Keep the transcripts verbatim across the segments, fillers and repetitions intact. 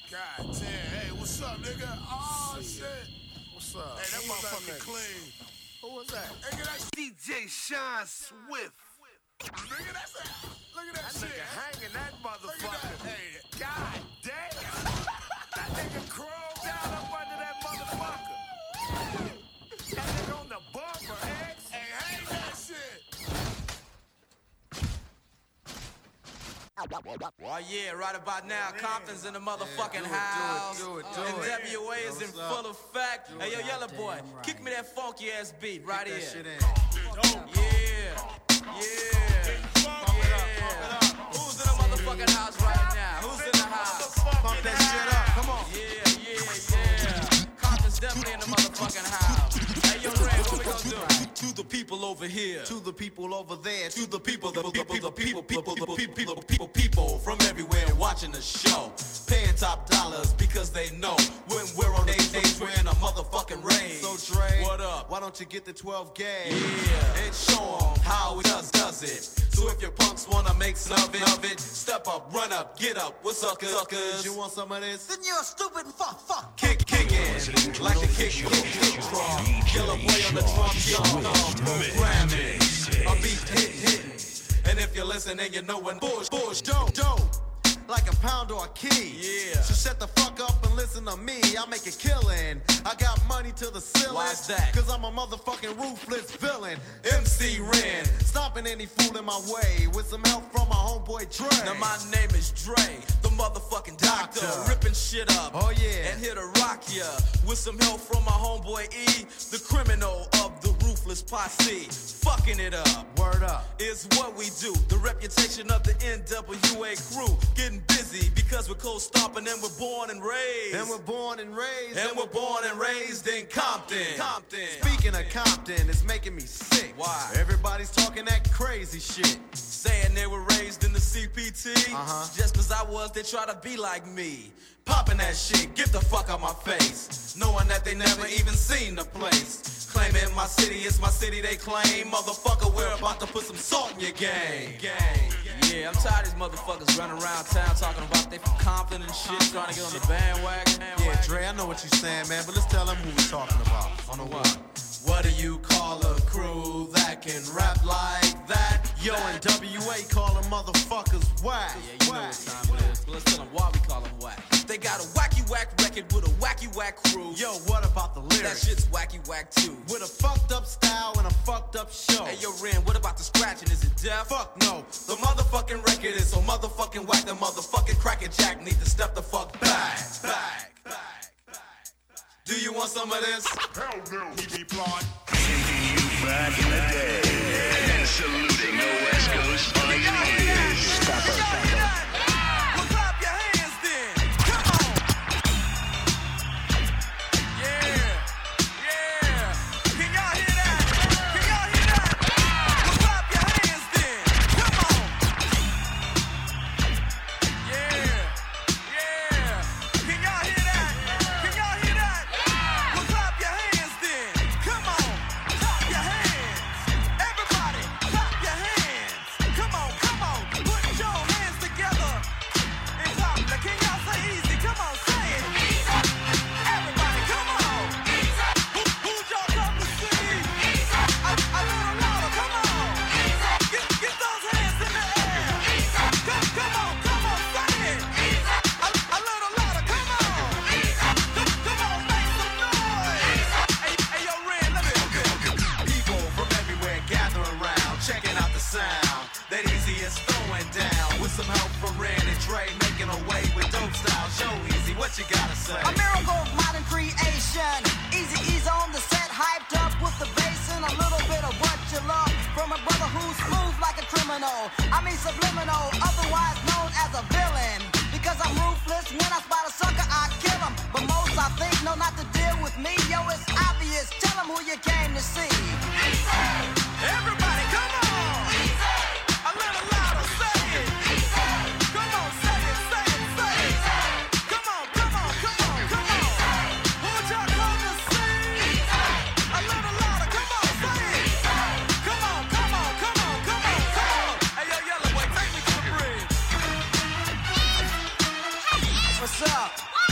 God damn. Hey, what's up, nigga? Oh, shit. What's up? Hey, that Who was motherfucker that nigga? clean. Who was that? Hey, get that D J Sean Swift. nigga, that's a, look at that, That shit. nigga hanging that Look at motherfucker. that. Hey, God damn. That nigga crawled down up under that motherfucker. That nigga on the bumper, X. hey, hang that shit. Well, yeah, right about now, Compton's in the motherfucking do it, do it, house. do it, do and it. W A is in What's up? full effect. Hey, yo, Yellow Boy, kick me that funky ass beat right That here. shit in. Yeah, yeah, yeah. Who's in the motherfucking house right now? Who's in the house? Pump that shit up. Come on. Yeah, yeah, yeah. Compton's definitely in the motherfucking house. Hey, yo, Ray, what we gonna do? To the people over here. To the people over there. To the people, the people, the people, people, the people, people, people, people from everywhere watching the show, paying top dollars because they know when we're on days, days we're in a motherfucking rain. So Dre, what up? Why don't you get the twelve gauge? Yeah, and show 'em how it does, does it. So if your punks wanna make some of it, of it, step up, run up, get up, what's up, suckers? You want some of this? Then you're a stupid fuck, fuck. Kick, kick in, like the kick, kick, kick drum. Yellow Boy on the drum, young, programming. A beat hit, hit. And if you're listening, you know when bush, bush, Dope, dope. Like a pound or a key. Yeah. So shut the fuck up and listen to me. I make a killing. I got money to the ceiling. Why's that? Cause I'm a motherfucking ruthless villain. M C Ren. Stopping any fool in my way with some help from my homeboy Dre. Now my name is Dre, the motherfucking doctor, Doctor. ripping shit up. Oh, yeah. And here to rock ya with some help from my homeboy E, the criminal of the ruthless posse. Fucking it up Word up. is what we do. The reputation of the N W A crew getting busy because we're cold stomping and we're born and raised. And we're born and raised. and we're born and raised in Compton. Compton. Speaking of Compton, it's making me sick. Why? Everybody's talking that crazy shit. Saying they were raised in the C P T. Uh-huh. Just cause I was, they try to be like me. Popping that shit, get the fuck out my face. Knowing that they never even seen the place. Claiming my city is my city, they claim. Motherfucker, we're about to put some salt in your game. Gang. Yeah, I'm tired of these motherfuckers running around town talking about they from Compton and shit, trying to get on the bandwagon. Yeah, Dre, I know what you're saying, man, but let's tell them who we're talking about. On the what? What do you call a crew that can rap like that? Yo, and W A call them motherfuckers whack. Yeah, you know what time it is. But let's tell them why we call them whack. They got a wacky whack record with a wacky whack crew. Yo, what about the that lyrics? shit's wacky whack too. With a fucked up style and a fucked up show. Hey yo, Ren, what about the scratching? Is it deaf? Fuck no. The motherfucking record is so motherfucking whack. The motherfucking cracker jack need to step the fuck back. Back, back, back. Do you want some of this? Hell no, he be blind. Taking you back in the day and saluting the West Coast pioneers. Stop it, stop it. Well, clap your hands then. Come on. Yeah, yeah. Can y'all hear that? Can y'all hear that? Well, clap your hands then. Come on. Yeah, yeah. Can y'all hear that? Can y'all hear that? Well, clap your hands then. Come on. Clap your hands. Everybody, clap your hands. Come on, come on. Put your hands together and clap. Now, can y'all say easy? Come on, say it. Everybody, come on. Who, who'd y'all come to see? A, a little louder, come on. Get, get those hands in the air. Come, come on, come on, say it. A, a little louder, come on. Come, come on, make some noise. Hey, hey, yo, Ren, let me. People from everywhere gather around, checking out the sound. That Easy is throwing down with some help from Ren and Dre, making a way with dope style. Show Easy, what you gotta say? A miracle of modern creation. Easy E's on the set, hyped up with the bass and a little bit of what you love from a brother who's smooth like a criminal. I mean subliminal, otherwise known as a villain. Because I'm ruthless, when I spot a sucker, I kill him. But most I think know not to deal with me. Yo, it's obvious. Tell them who you came to see. Everybody, come on! A little louder, say it! Come on, say it, say it, say it! Come on, come on, come on, come on! Who'd y'all come to see? A little louder, come on, say it! Come on, come on, come on, come on, come on! Hey, yo, Yellow Boy, take me to the bridge. What's up?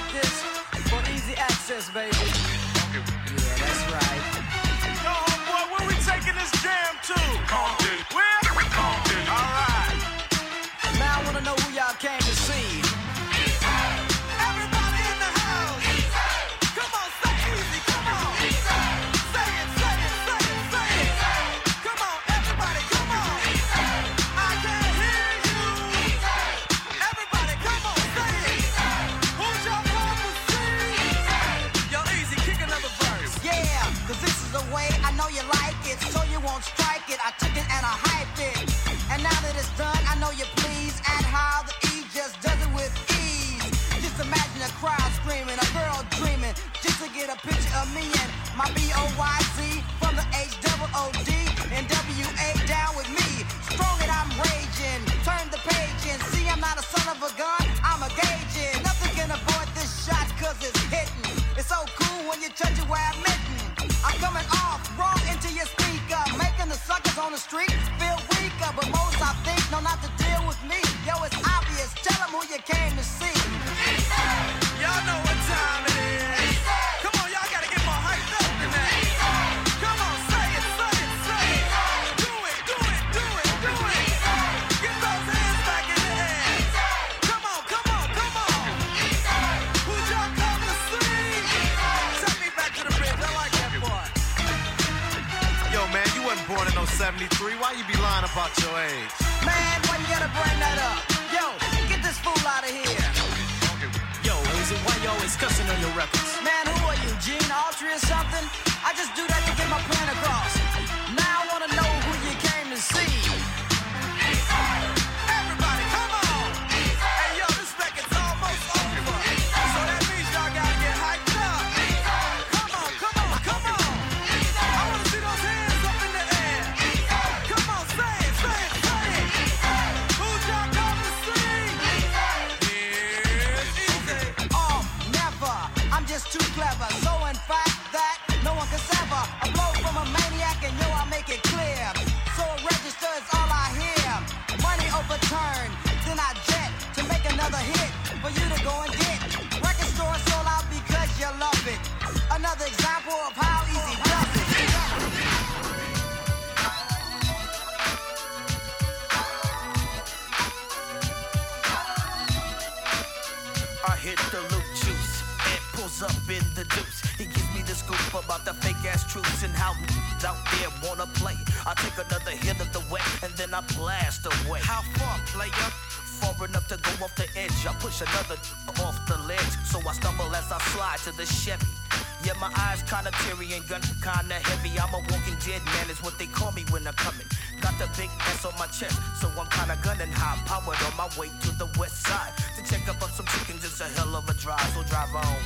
this for easy access, baby. Yeah, that's right. Yo, homeboy, where we taking this jam to? Compton. Where? Compton. All right. Now I wanna know who y'all came to see. Everybody in the house. Come on, say easy, come on. Say it, say it, say it, say it. Come on, everybody, come on. I can't hear you. Everybody, come on, say it. Who's your papa see? Yo, easy, kick another verse. Yeah, cause this is the way I know you like it, so you won't strike it. I took it and I hyped it. And now that it's done, I know you're pleased at how the E just does it with ease. Just imagine a crowd screaming, a girl dreaming, just to get a picture of me and my B O Y Z from the H O O D and W A down with me. Strong and I'm raging, turn the page and see I'm not a son of a gun, I'm a gauging. Nothing can avoid this shot cause it's hitting. It's so cool when you touch it where I'm hitting. I'm coming off wrong into your speaker, making the suckers on the street feel weaker. But most I think know not to deal with me. Yo, it's obvious, tell them who you came to see. Y'all know what time it is. Come on, y'all gotta get more hyped up than that. Come on, say it, say it, say it. Do it, do it, do it, do it. Get those hands back in the air. Come on, come on, come on. Who'd y'all come to see? Take me back to the bridge, I like that part. Yo, man, you wasn't born in no seventy-three. Why you be lying about your age? Man, why you gotta bring that up? Yo, get this fool out of here. Yo, Easy, why you always cussing on your records? Man, who are you, Gene Autry or something? I just do that to get my plan across. Now I wanna know who you came to see. Everybody, come on. Hey, yo, this record's almost over. So that means y'all gotta get hyped up. Come on, come on, come on. I wanna see those hands up in the air. Come on, say it, say it, say it. Who'd y'all come to see? Here's Easy. Oh, never. I'm just too clever. So in fact that no one can sever a blow from a maniac, and yo, I make it clear. So a register is all I hear. Money overturned, then I jet to make another hit for you to go and get. Record store sold out because you love it. Another example of how easy does it. I hit the loop juice and pulls up in the deuce. He gives me the scoop about the fake ass truths and how out there wanna play. I take another hit of the wet and then I blast away. How far, player? Far enough to go off the edge. I push another off the ledge, so I stumble as I slide to the Chevy. Yeah, my eyes kinda teary and gun kinda heavy. I'm a walking dead man, is what they call me when I'm coming. Got the big S on my chest, so I'm kinda gunning high powered on my way to the west side to check up on some chickens. It's a hell of a drive, so drive on.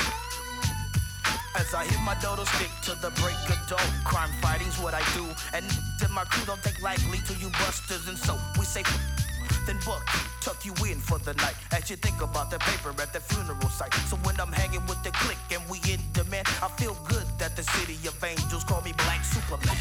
As I hit my dodo stick to the break of dawn. Crime fighting's what I do, and my crew don't think likely to you busters, and so we say then buck, tuck you in for the night as you think about the paper at the funeral site. So when I'm hanging with the clique and we in demand, I feel good that the city of angels call me Black Superman.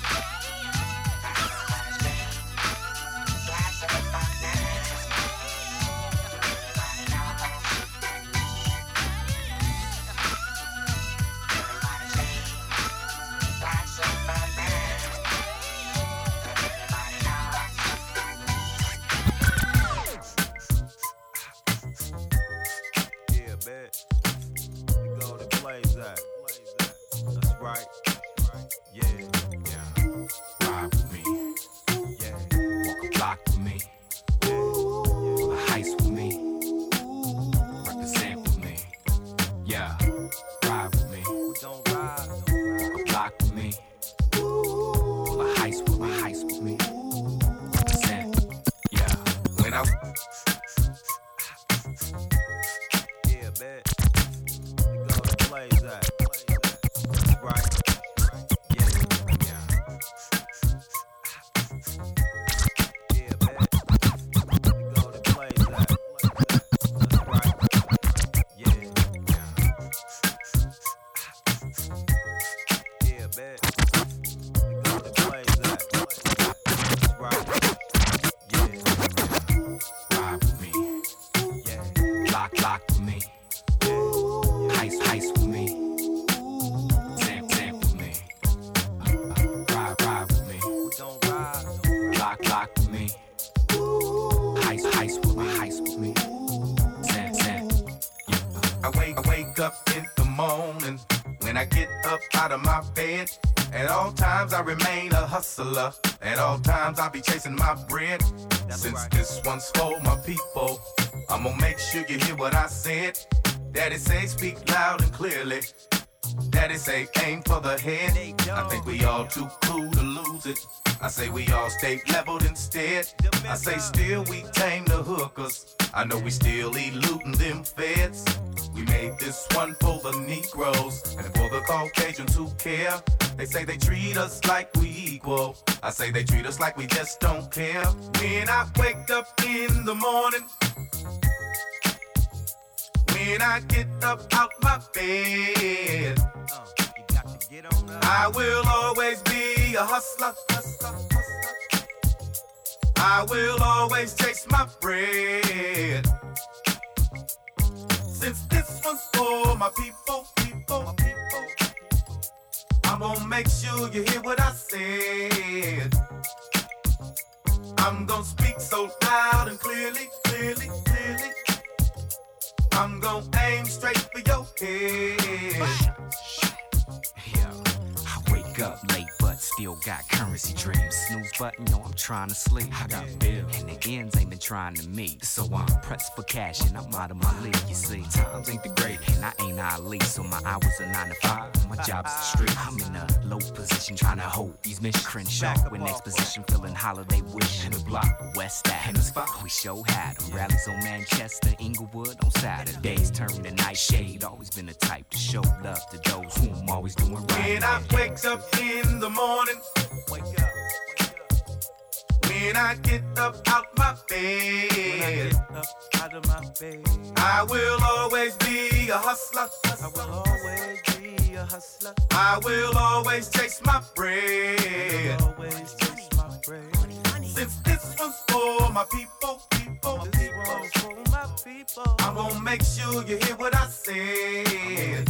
Right. Yeah. Yeah. Ride with me. Yeah. Walk a block with me. Yeah. Pull a heist with me. Represent with me. Yeah. Ride with me. We gon' ride. Walk a block with me. Pull a heist with me. Heist with me. Represent. Yeah. When I Yeah, man. We go to the blaze at. Right. Yeah. Yeah. Yeah, man. We go to the blaze at. Right. Yeah. Yeah. Yeah, man. We go to the blaze at. Right. Yeah. ride wake up in the morning, when I get up out of my bed, at all times I remain a hustler. At all times I be chasing my bread. Since this one's for my people, I'm gonna make sure you hear what I said. Daddy say speak loud and clearly. Daddy say aim for the head. I think we all too cool to lose it. I say we all stay leveled instead. I say still we tame the hookers. I know we still eluding them feds. We made this one for the Negroes and for the Caucasians who care. They say they treat us like we equal. I say they treat us like we just don't care. When I wake up in the morning, when I get up out my bed, I will always be a hustler. I will always chase my bread. Since this one's for my people, people, people, I'm gonna make sure you hear what I said. I'm gonna speak so loud and clearly, clearly, clearly. I'm gonna aim straight for your head. I wake up late, but still got currency dreams. Snooze button, know I'm trying to sleep. I got bills, and the ends ain't been trying to meet. So I'm pressed for cash, and I'm out of my league. You see, times ain't the great, and I ain't Ali. So my hours are nine to five. My job's the street. I'm in a low position, trying to hold these missions. Crenshaw with exposition, feeling holiday wish. In the block, West Ave, in the spot we show had them. Rallies on Manchester, Inglewood on Saturdays. Turn the night shade. Always been the type to show love to those who I'm always doing right. When I wake up in the morning, wake up, wake up. When I get up out my bed, when I get up out of my bed, I will always be a hustler. I will always be a hustler. I will always chase my bread. I will always chase my bread. Since this one's for my people, people, my people, for my people, I'm gonna make sure you hear what I said.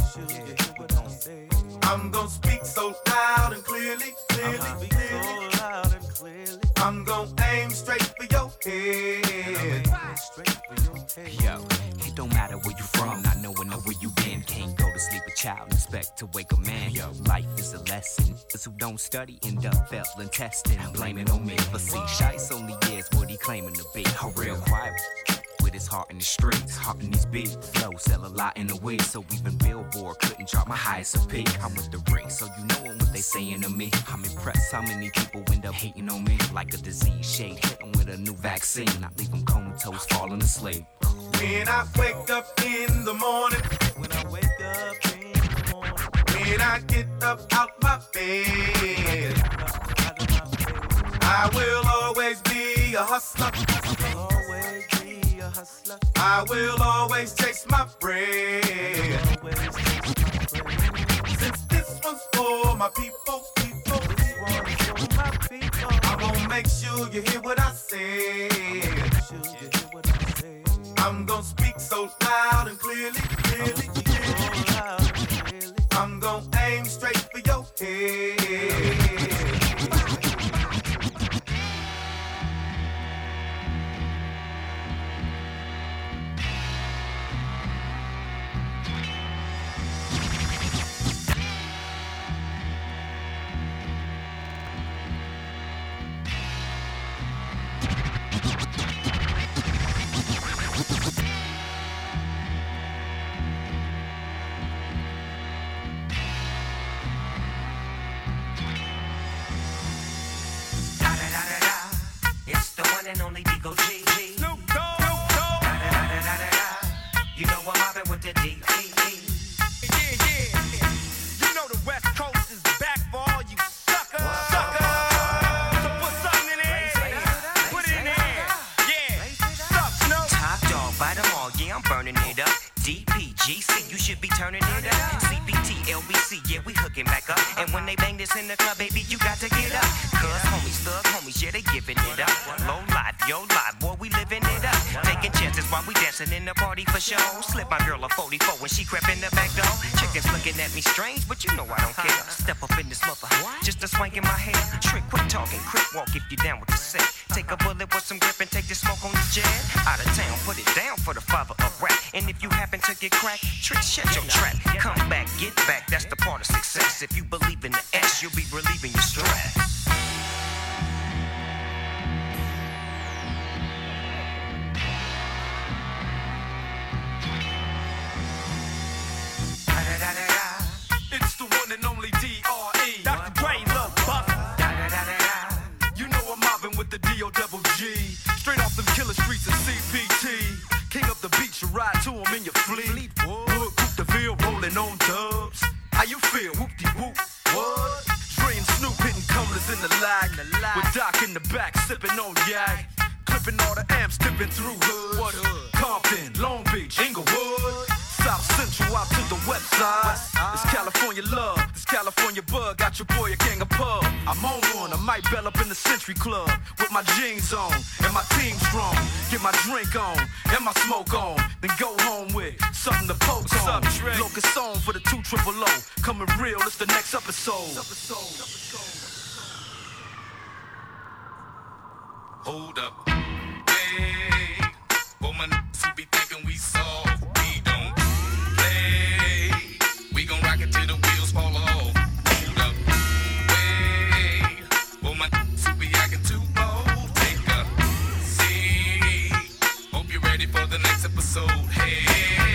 I'm gonna speak so loud and clearly, clearly, clearly. So loud and clearly. I'm gonna aim straight for your head. Yo, it don't matter where you from, not knowing where you been. Can't go to sleep a child and expect to wake a man. Yo, life is a lesson. Those who don't study end up failing testing. Blame it on me. But see, Shice only is what he claiming to be. A real quiet with his heart in the streets, heart in these beats. Flow sell a lot in the week, so even Billboard couldn't drop my highest of peak. I'm with the ring, so you know what they saying to me. I'm impressed how many people end up hating on me. Like a disease shade, hit them with a new vaccine. I leave them comatose, falling asleep. When I wake up in the morning, when I wake up in the morning, when I get up out my bed, I will always be a hustler. I will always be a hustler. I will always chase my bread. Since this one's for my people, people, for my people, I'm gonna make sure you hear what I said. I'm gonna speak so loud and clearly, clearly, clearly. I'm gonna aim straight for your head. And only Digo G. Snoop Dogg. You know I'm mobbing with the D E E. Yeah, yeah. You know the West Coast is back for all you suckers. Suckers. So put something in the air. Put it in the air. Yeah. Suck, Snoop. Top dog, bite them all. Yeah, I'm burning it up. D P G C, you should be turning it up. C B T, L B C, yeah, we hooking back up. And when they bang this in the club, baby, you got to get up. Cause homies, thug homies, yeah, they giving it up. Low life, yo life, boy, we living it up. Taking chances, while we dancing in the party for show. Slip my girl a forty-four when she crept in the back door. Chickens looking at me strange, but you know I don't care. Step up in this mother, just a swank in my hair. Trick, quit talking, quick walk if you down with the set. Take a bullet with some grip and take the smoke on the jet. Out of town, put it down for the father of rap. And if you happen to get cracked, Trick, shut your trap. Come back, get back, that's the part of success. If you believe in the S, you'll be relieving your stress. It's the one and only D R E Doctor Dre, Lil Buff. You know I'm mobbing with the D O double G. Straight off them killer streets of C P T. King up the beach, you ride to him in your fleet. Wood, Coupe de Ville, rolling on dubs. How you feel? Whoop-de-whoop. What? Dre and Snoop hitting cumblers in the lag. With Doc in the back, sipping on yak. Clipping all the amps, dipping through hood. What hood? Compton, Long Beach, Inglewood. South Central out to the west side. It's California love, this California bug. Got your boy a gang of pub. I'm on one, I might bell up in the Century Club with my jeans on and my team strong. Get my drink on and my smoke on, then go home with something to poke on. Locust on for the two triple O. Coming real, it's the next episode. Hold up, hey, for my niggas who be thinking we soft, we don't play. We gon' rock it till the wheels fall off. Hold up, hey, for my niggas who be acting too bold, take a seat. Hope you're ready for the next episode. Hey.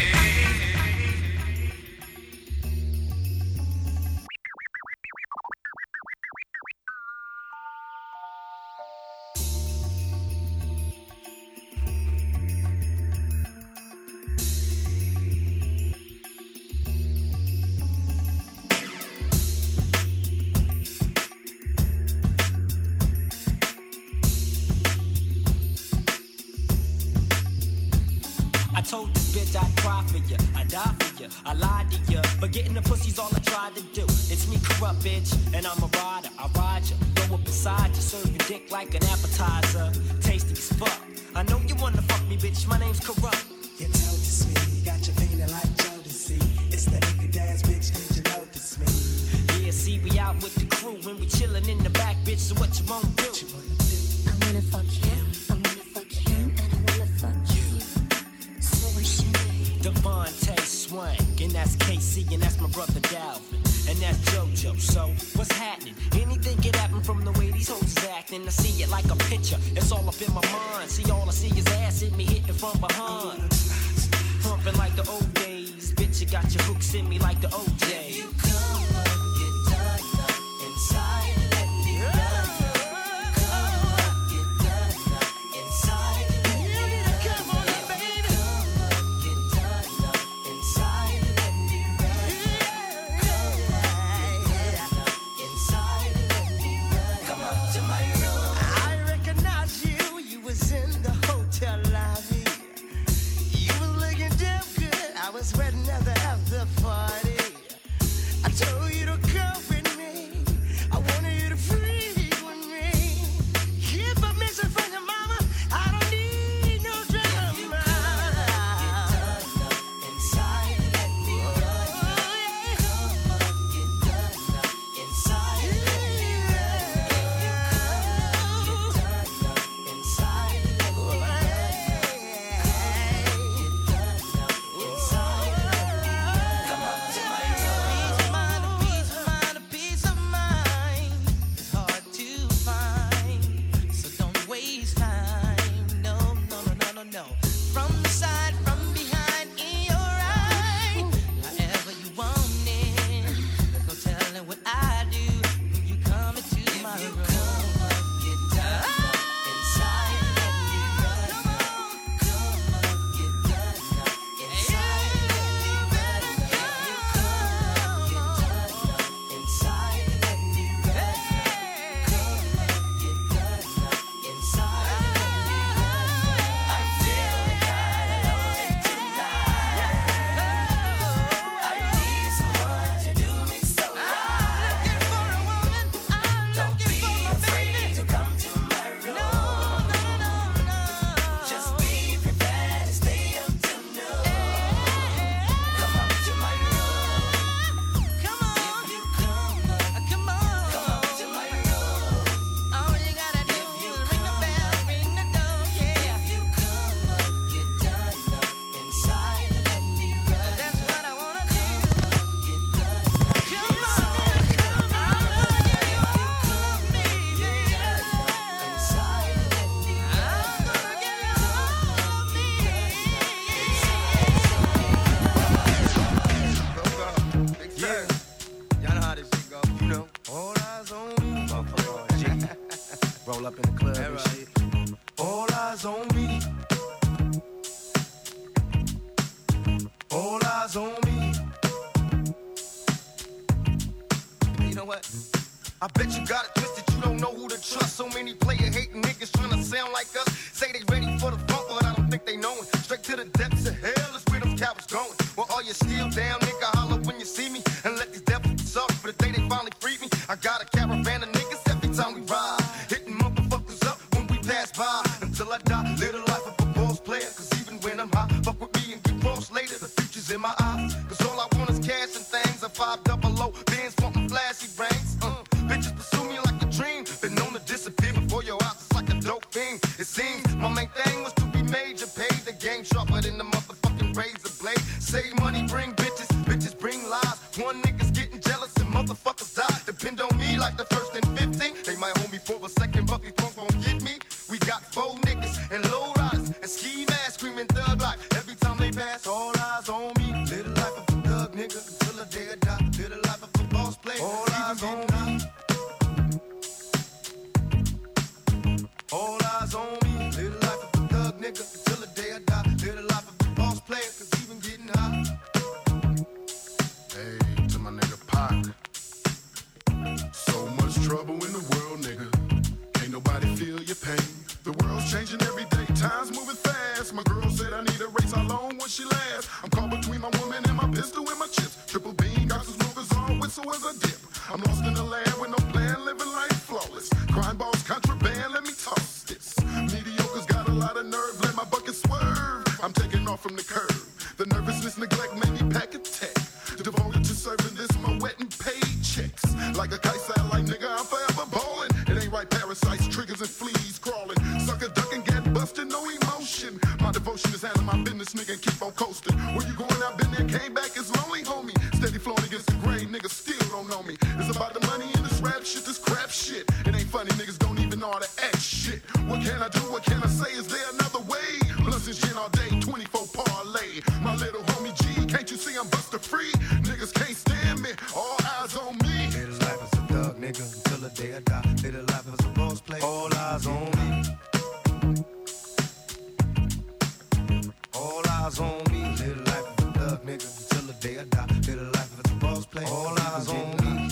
I told this bitch I'd cry for you, I'd die for you, I lied to you, but getting the pussy's all I tried to do. It's me, corrupt bitch, and I'm a rider. I ride you, go up beside you, serving dick like an appetizer. Tasty as fuck. I know you wanna fuck me, bitch. My name's Corrupt. You notice me, got you feeling like Jodeci. It's the nigga dance, bitch. Can't you notice me? Yeah, see, we out with the crew and we chillin' in the back, bitch. So what you wanna do? What you wanna do? I wanna fuck him, I wanna fuck him, and I wanna fuck you. So what's your name? Devontae Swank, and that's K C, and that's my brother Dalvin, and that's JoJo. So what's happening? Anything can happen from the way these hoes is acting. I see it like a picture, it's all up in my mind. See, all I see is ass hit me hitting from behind, pumping like the old days. Bitch, you got your hooks in me like the O J. You come up, get done up inside, let me run up. Come up, get done up inside, let me run up. Come on, baby. Come up, get done up inside, let me run up. Come up, get done up inside, let me run up. Come up to my room. I recognize you, you was in the hotel lobby. You was looking damn good, I was waiting at the after party. I told you to come with me, I wanted you to freak with me. Keep permission from your mama, I don't need no drama. Get done up inside, let me run up. Come up, get done up inside, let me run up. Get done up inside, let me run up. Get done up inside, let me run up. eyes on me. You know what? I bet you got it twisted, you don't know who to trust. So many player hating niggas trying to sound like us. Say they ready for the funk, but I don't think they know it. Straight to the depths of hell is where them cowards going. Well, all you still down, nigga, holler when you see me. And let these devils be sorry for the day they finally freed me. I got a caravan of niggas every time we ride. Hitting motherfuckers up when we pass by. Until I die, live the life of a boss player. Cause even when I'm high, fuck with me and get crossed later. The future's in my eyes. Cause all I want is cash and things. A five double O, bands wanting flashy brains. Uh, bitches pursue me like a dream. Been known to disappear before your eyes. It's like a dope thing. It seems my main thing was to be major. Paid the game sharper than the motherfucking razor blade. Save money, bring bitches. Bitches bring lies. One nigga's getting jealous and motherfuckers die. Depend on me like the first and fifteen. They might hold me for a second, but before gon' get me. We got four niggas and low riders and ski masks screaming thug life. Every time they pass, all eyes on me. Live the life of a thug nigga until the day I die. Live the life of a boss player. All eyes on me. All eyes on me. Live the life of a thug nigga until the day I die. Live the life of a boss player, cause even getting high. Hey, to my nigga Pac. So much trouble in the world, nigga. Ain't nobody feel your pain. The world's changing every day, time's moving fast. My girl said I need a race, how long will she last? I'm caught between my woman and my pistol and my chips. Triple beam, got some smokers on, whistle as I dip. I'm lost in the land with no plan, living life flawless. Crime balls, contraband, let me toss this. Mediocre's got a lot of nerve, let my bucket swerve. I'm taking off from the curb. The nervousness, neglect made me pack a tech. Devoted to serving this, my wet and paid checks. Like a kite satellite, nigga, I'm forever ballin'. It ain't right, parasites, triggers and fleas crawling. Sucker ducking, get busted, no emotion. My devotion is handling my business, nigga, and keep on coasting. Where you going? I've been there, came back, it's lonely, homie. Steady flowing against the grain, niggas still don't know me. It's about the money in this rap shit, this crap shit. It ain't funny, niggas don't even know how to act shit. What can I do? What can I say? Is there another way? Blunts and gin all day, twenty-four parlay. My little homie G, can't you see I'm buster free? Niggas can't stand me, all eyes on me. Live the life as a thug nigga until the day I die. Live the life as a boss player, all eyes on me. All eyes on me. Live the life of a thug nigga until the day I die. Live the life as a boss player, all eyes on me.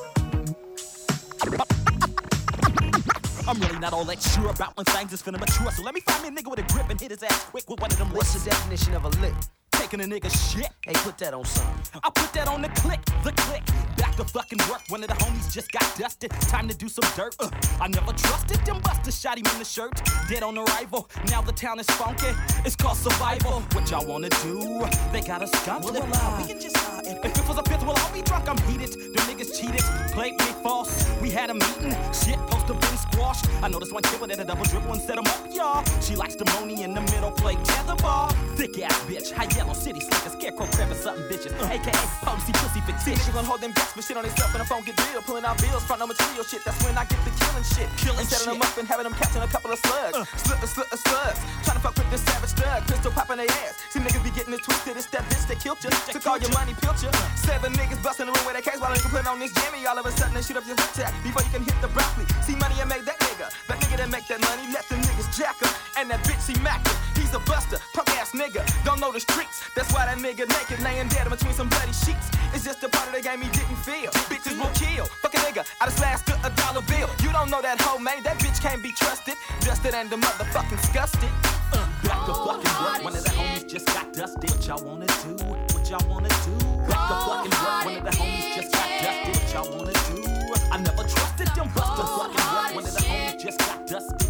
I'm really not all that sure about when things is finna mature. So let me find me a nigga with a grip and hit his ass quick with one of them licks. What's the definition of a lick? Taking a nigga shit. Hey, put that on something. I put that on the click, the click. Back to fucking work, one of the homies just got dusted. Time to do some dirt. Uh, I never trusted them busters, shot him in the shirt. Dead on arrival, now the town is funky. It's called survival. What y'all wanna do? They got us skunked. Well, uh, we can just, uh, if, if it was a fifth, well, I'll be drunk, I'm heated. The niggas cheated, played me false. We had a meeting, shit, supposed to been squashed. I noticed one kid with a double dribble and set him up, y'all. She likes the money in the middle, play tetherball. Thick ass bitch, high yellow city slicker, scarecrow crabbing something bitches. Uh, A K A potency pussy fictitious. She gon' hold them gas, but shit on himself and the phone get real. Pulling out bills, front no material shit. That's when I get the killing shit. Killing and setting shit. them up and having them catching a couple of slugs. Uh. Slut, slut, uh, slugs. Trying to fuck with this savage thug. Pistol popping their ass. See niggas be getting it twisted. It's that bitch that killed you. That Took all killed your ya. money, built you. Seven niggas busting the room with a case while they can put on this jammy. All of a sudden they shoot up your attack before you can hit the broccoli. See money and make that nigga. That nigga that make that money. Let them niggas jack him. And that bitch he mack him. He's a buster, punk ass nigga. Don't know the streets. That's why that nigga naked laying dead between some bloody sheets. It's just a part of the game he didn't feel. Bitches will kill. Fuck a nigga. I just slashed to a dollar bill. You don't know that homemade. That bitch can't be trusted. Dusted and the motherfucking disgusted. Uh, back to fucking work, one of the homies just got dusted. What y'all wanna do? What y'all wanna do? Back to fucking work, one of the homies just got dusted. What y'all wanna do? I never trusted them. Back to fucking work, one of the homies just got dusted.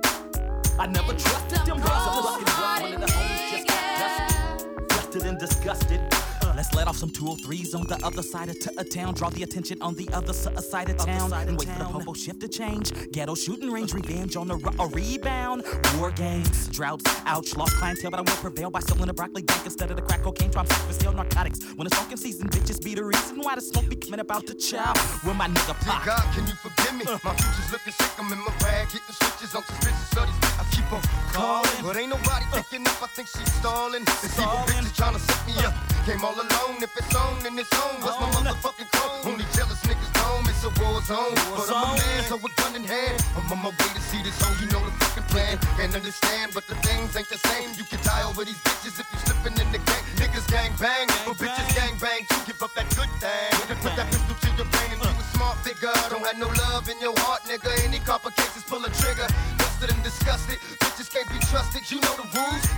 I never trusted them. Back to fucking work, one of the homies just got dusted. Dusted and disgusted. Uh, let's let off some two oh threes on the other side of t- a town. Draw the attention on the other s- side of town. side of And wait town. for the popo shift to change. Ghetto shooting range, revenge on a, r- a rebound. War games, droughts, ouch, lost clientele, but I will prevail by selling a broccoli bank instead of the crack cocaine. Try for steal narcotics. When it's smoking season, bitches be the reason why the smoke be coming about the child. With my nigga Dear Pac. God, can you forgive me? My future's looking sick, I'm in my bag, hitting switches on suspicious studies. I keep on calling, but ain't nobody picking up, I think she's stalling. It's evil Stalling. bitches trying to set me up. Came all alone, if it's on, then it's on. What's my On. motherfucking chrome? Only jealous niggas know it's a war zone. But I'm a zone. man, so with gun in hand, I'm on my way to see this hole, you know the fucking plan. Can't understand, but the things ain't the same. You can die over these bitches if you slipping in the game. Niggas gang bang, but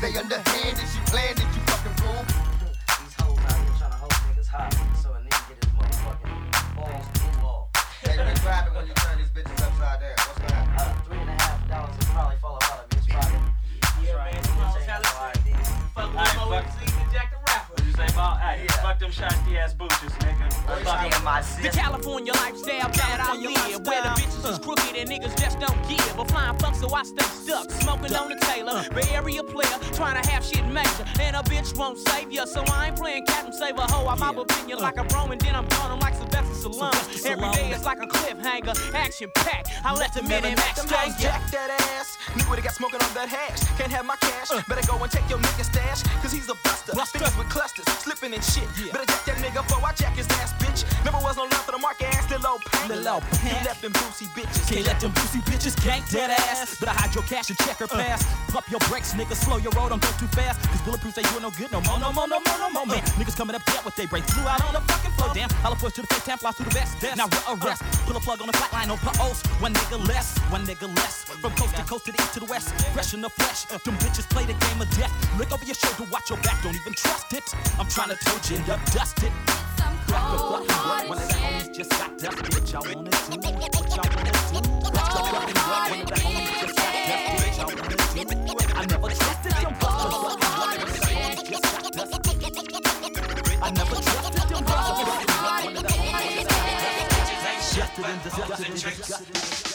play underhand, is you playing, is you fucking fool? These hoes out here trying to hold niggas hot, so a nigga get his motherfucking balls blew off. Hey, what's happening when you turn these bitches upside down? What's gonna happen? Uh, three and a half dollars will probably fall apart of his pocket. Yeah, man, come on, tell us. Fuck with them overseas and Jack the Rapper. What you say about, hey, fuck them shotty ass booches, nigga. Fuck them. The California lifestyle that I live, where the bitches is crooked and niggas just don't give. A flying fuck, so I stay stuck, smoking on the Taylor. Bay Area player, trying to have shit major. And a bitch won't save ya, so I ain't playing Captain Save a hoe. I'm out opinion like a bro, and then I'm gone. I'm like Sylvester Stallone. Every day is like a cliffhanger, action packed. I let the minute max change ya. Jack that ass, nigga would've got smoking on that hash. Can't have my cash, better go and take your nigga stash. Cause he's a buster, fingers with clusters, slipping and shit. Better jack that nigga before I jack his ass, bitch. Never was no love for the mark ass, little old pank. Little old pank. He left them boozy bitches. Can't let them boozy bitches gank that ass. Better hide your cash and check her pass. Pump your brakes, nigga, slow your road, don't go too fast. Cause bulletproof say you ain't no good no more, no more, no more, no more, man. Niggas coming up dead with they break. Flew out on the fucking floor, damn. I'll push to the face, fly through the vest. Now we're arrest. Pull a plug on the flat line, no pause. One nigga less, one nigga less. From coast to coast to the east to the west. Fresh in the flesh. Them bitches play the game of death. Look over your shoulder, watch your back, don't even trust it. I'm trying to told you and up dust it. Rock the fucking work, one of the homies just got dusted. What y'all wanna do? What y'all wanna do? Rock the fucking work, one of the homies just got dusted. What y'all wanna do? I never trusted them. Rock the fucking work, one of the homies just got dusted. I never trusted them. Rock the fucking work, one of the homies just got dusted. Dusted and disgusted and disgusted.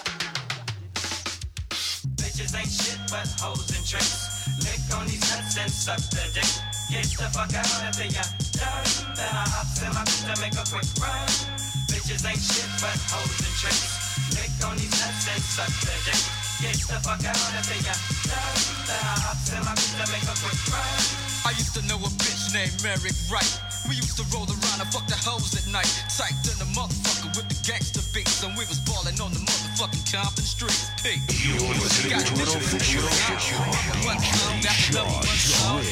Bitches ain't shit but hoes and tricks. Lick on these nuts and suck the dick. Get the fuck out of the ya done. Then I hops in my coupe to make a quick run. Bitches ain't shit but hoes and tricks. Lick on these nuts and suck the dick. Get the fuck out of the ya done. Then I hops in my coupe to make a quick run. I used to know a bitch named Merrick Wright. We used to roll around and fuck the hoes at night. Typed in the motherfucker with the gangster beats. And we was ballin' on the motherfucking Compton streets. P. You're listening to an official One time, that's another one time.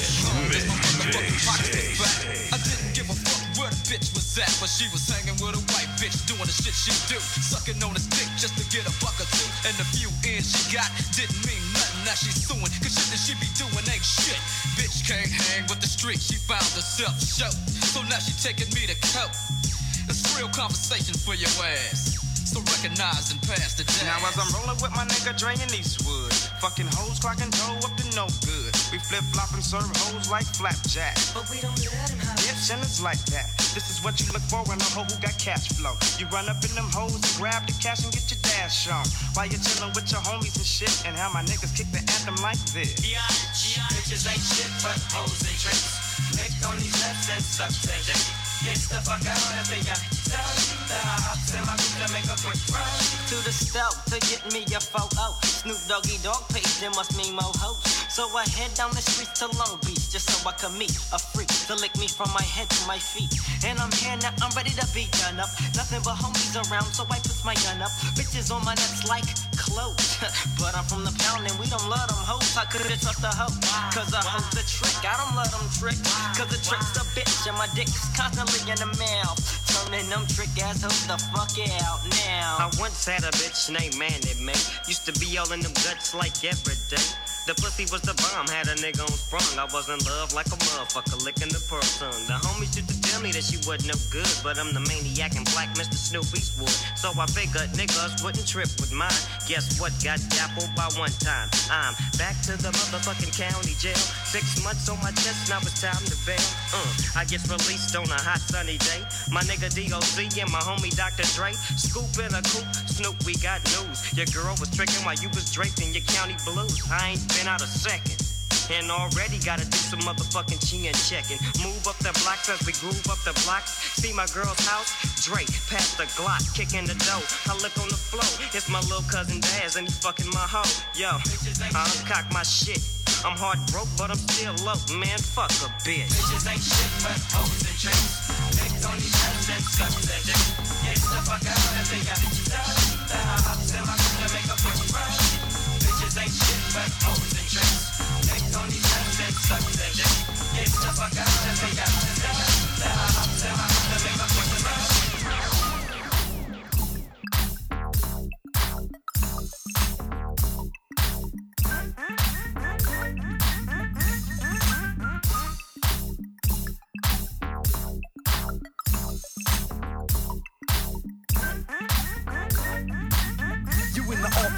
I didn't give a fuck where the bitch was at, but she was hanging with a white bitch doing the shit she do. Sucking on his dick just to get a buck or two. And the few ends she got didn't mean nothing. Now she's suing, cause shit that she be doing ain't shit. Bitch can't hang with the street, she found herself show. So now she taking me to court. It's real conversation for your ass. So recognize and pass the day. Now as I'm rolling with my nigga Dre and Eastwood, fucking hoes clocking dough up to no good. We flip flop and serve hoes like flapjack. But we don't let him have it. Bitch, and it's like that. This is what you look for in a hoe who got cash flow. You run up in them hoes and grab the cash and get your dash on. While you're chillin' with your homies and shit. And how my niggas kick the anthem like this. Yeah, yeah. Bitches ain't shit but hoes and tricks. Lick on these nuts and suck their dick. Get the fuck out of the ya done. Then I hops in my coupe to make a quick run. To the stove to get me a photo. Snoop Doggy Dogg page, there must mean more hoes. So I head down the streets to Long Beach just so I can meet a freak to lick me from my head to my feet. And I'm here now, I'm ready to be done up. Nothing but homies around, so I put my gun up. Bitches on my nuts like clothes. But I'm from the pound and we don't love them hoes. I couldn't trust a hoe, cause a hoe's the trick. I don't let them trick, cause the trick's a bitch and my dick's constantly in the mouth. Turning them trick ass hoes the fuck out now. I once had a bitch named Manny May. Used to be all in them guts like every day. The pussy was the bomb, had a nigga on sprung. I was in love like a motherfucker, licking the pearl tongue. The homies used to tell me that she wasn't no good, but I'm the maniac and black Mister Snoop Eastwood. So I figured niggas wouldn't trip with mine. Guess what? Got dappled by one time. I'm back to the motherfucking county jail. Six months on my chest, now it's time to bail. Uh, I get released on a hot sunny day. My nigga D O C and my homie Doctor Dre. Scoop in a coupe, Snoop, we got news. Your girl was tricking while you was draped in your county blues. I ain't been out a second. And already gotta do some motherfucking chin checking. Move up the blocks as we groove up the blocks. See my girl's house, Drake, past the Glock, kicking the dough. I look on the floor, it's my little cousin Daz and he fucking my hoe. Yo, I uncock my shit. I'm hard broke, but I'm still low, man, fuck a bitch. Bitches ain't shit but hoes and tricks. Niggas on these nuts and suck their dick. Get the fuck out of the ya done. Then I hops in my coupe to make a quick run. Bitches ain't shit but hoes and tricks. Niggas on these nuts and suck their dick. Get the fuck out of the ya done. Then I hops in my coupe to make a quick run.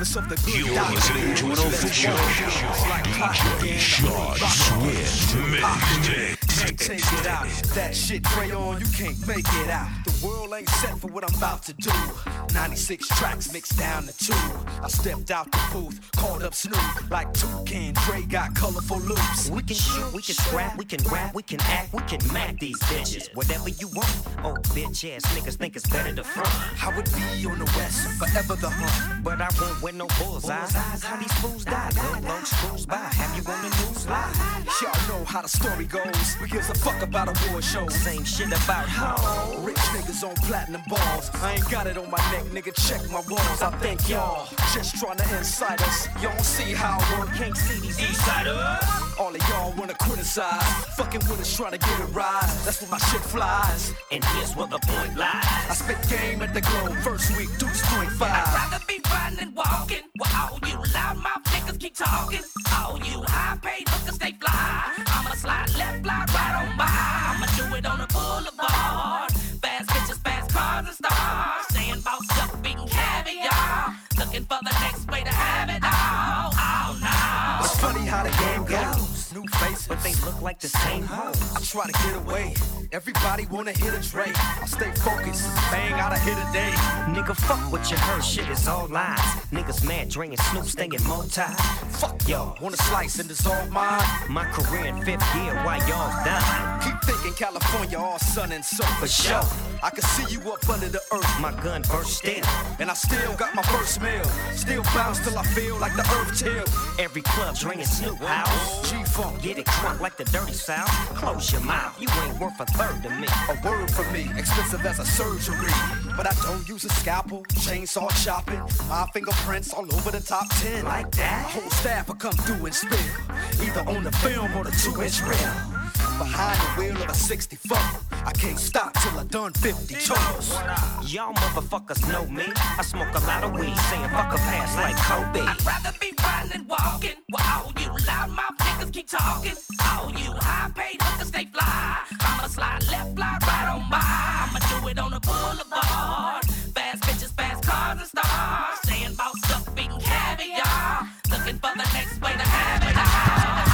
purpose of the good You're doctor. listening to an official Like D J Sean Swift Mixtape. Take it out. That shit crayon, you can't make it out. The world ain't set for what I'm about to do. ninety-six tracks mixed down to two. I stepped out the booth, called up Snoop. Like Toucan, Dre got colorful loops. We can shoot, we can scrap, we can rap, we can act, we can mac these bitches. Whatever you want. Oh, bitch ass niggas think it's better to front. I would be on the west, forever the hunt. But I won't wear no bullseyes. How these fools die? Good long screws by. Have you on the news live? Y'all know how the story goes. We gives a fuck about award shows. Same shit about how rich niggas on platinum balls. I ain't got it on my neck, nigga. Check my walls. I thank y'all. Just trying to incite us. Y'all don't see how I work. Can't see these insiders. All of y'all wanna criticize. Fucking with us trying to get it rise. That's where my shit flies. And here's where the point lies. I spit game at the Globe. First week, Deuce point five. I'd rather be riding and walking. While all you loudmouth niggas keep talking. All you high-paid hookers stay fly. I'ma slide left, slide right on by. I'ma do it on the boulevard. Fast bitches, fast cars and stars. Staying bossed up, beating caviar. Looking for the next way to have it all. Oh no. It's funny how the game goes. New faces, but they look like the same hoes. I try to get away. Everybody wanna hit a Dre. I stay focused. Bang out a hit a day. Nigga, fuck what you heard. Shit is all lies. Niggas mad, Dre and Snoop staying multi. Fuck y'all. Wanna slice and dissolve mine? My career in fifth gear while y'all's dying. Keep thinking California all sun and sun for sure. I can see you up under the earth. My gun burst still. And I still got my first meal. Still bounce till I feel like the earth tilt. Every club, Dre and Snoop house. G-Funk. Get it crunk like the dirty South. Close your mouth. You ain't worth a third to me. A word for me, expensive as a surgery. But I don't use a scalpel, chainsaw chopping. My fingerprints all over the top ten. Like that? Whole staff will come through and spill. Either on the film or the two-inch reel. Behind the wheel of a sixty-four. I can't stop till I done fifty chores. Y'all motherfuckers know me. I smoke a lot of weed, saying fuck a pass like Kobe. I'd rather be riding and walking. While all you loudmouth niggas keep talking. All you high-paid hookers stay fly. I'ma slide left, slide right on by. I'ma do it on the boulevard. Fast bitches, fast cars and stars. Staying bossed up, beating caviar. Looking for the next way to have it all.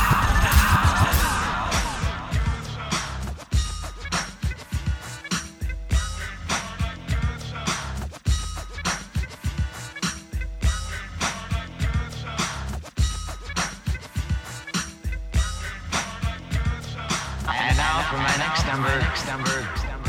And now for my next number, next number.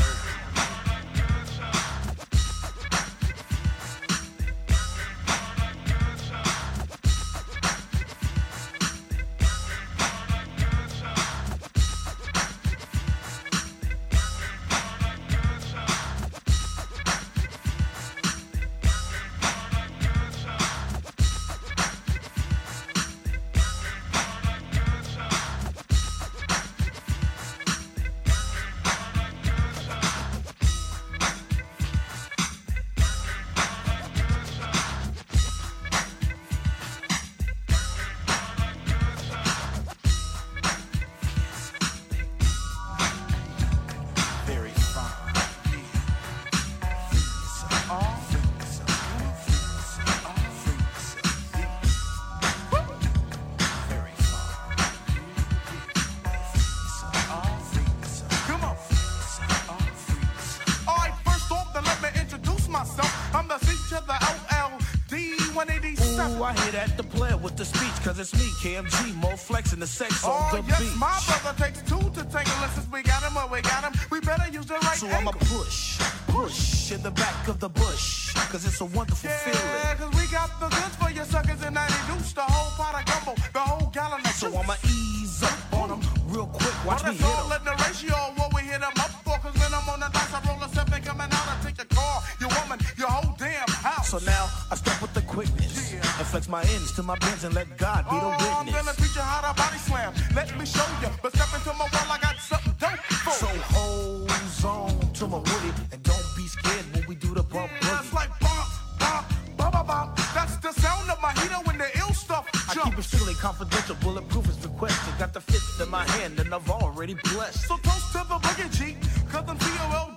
Ooh, I hear that the player with the speech, cause it's me, K M G, more flex in the sex on Oh, the yes, beach. my brother takes two to tangle. And since we got him, or we got him, we better use the right So angle. I'ma push, push in the back of the bush, cause it's a wonderful Yeah, feeling. cause we got the goods for you suckers and I reduce the whole pot of gumbo, the whole gallon of So juice. I'ma ease up on them real quick, watch Well, me that's hit all 'em. in the ratio of what we hit them up for. Cause when I'm on the dice, I roll a seven coming out. I take your car, your woman, your whole damn house. So now I step with the quickness and flex my ends to my bends and let God be the Oh, I'm witness. gonna teach you how to body slam. Let me show you. But step into my wall, I got something dope for So hold on to my woody and don't be scared when we do the bump Yeah, it's boogie. like bop, bop, bop, bop, bop. That's the sound of my heater when the ill stuff I jumps. keep it strictly confidential, bulletproof is requested. Got the fist in my hand and I've already blessed. So toast to the boogie G, cause I'm C O L D.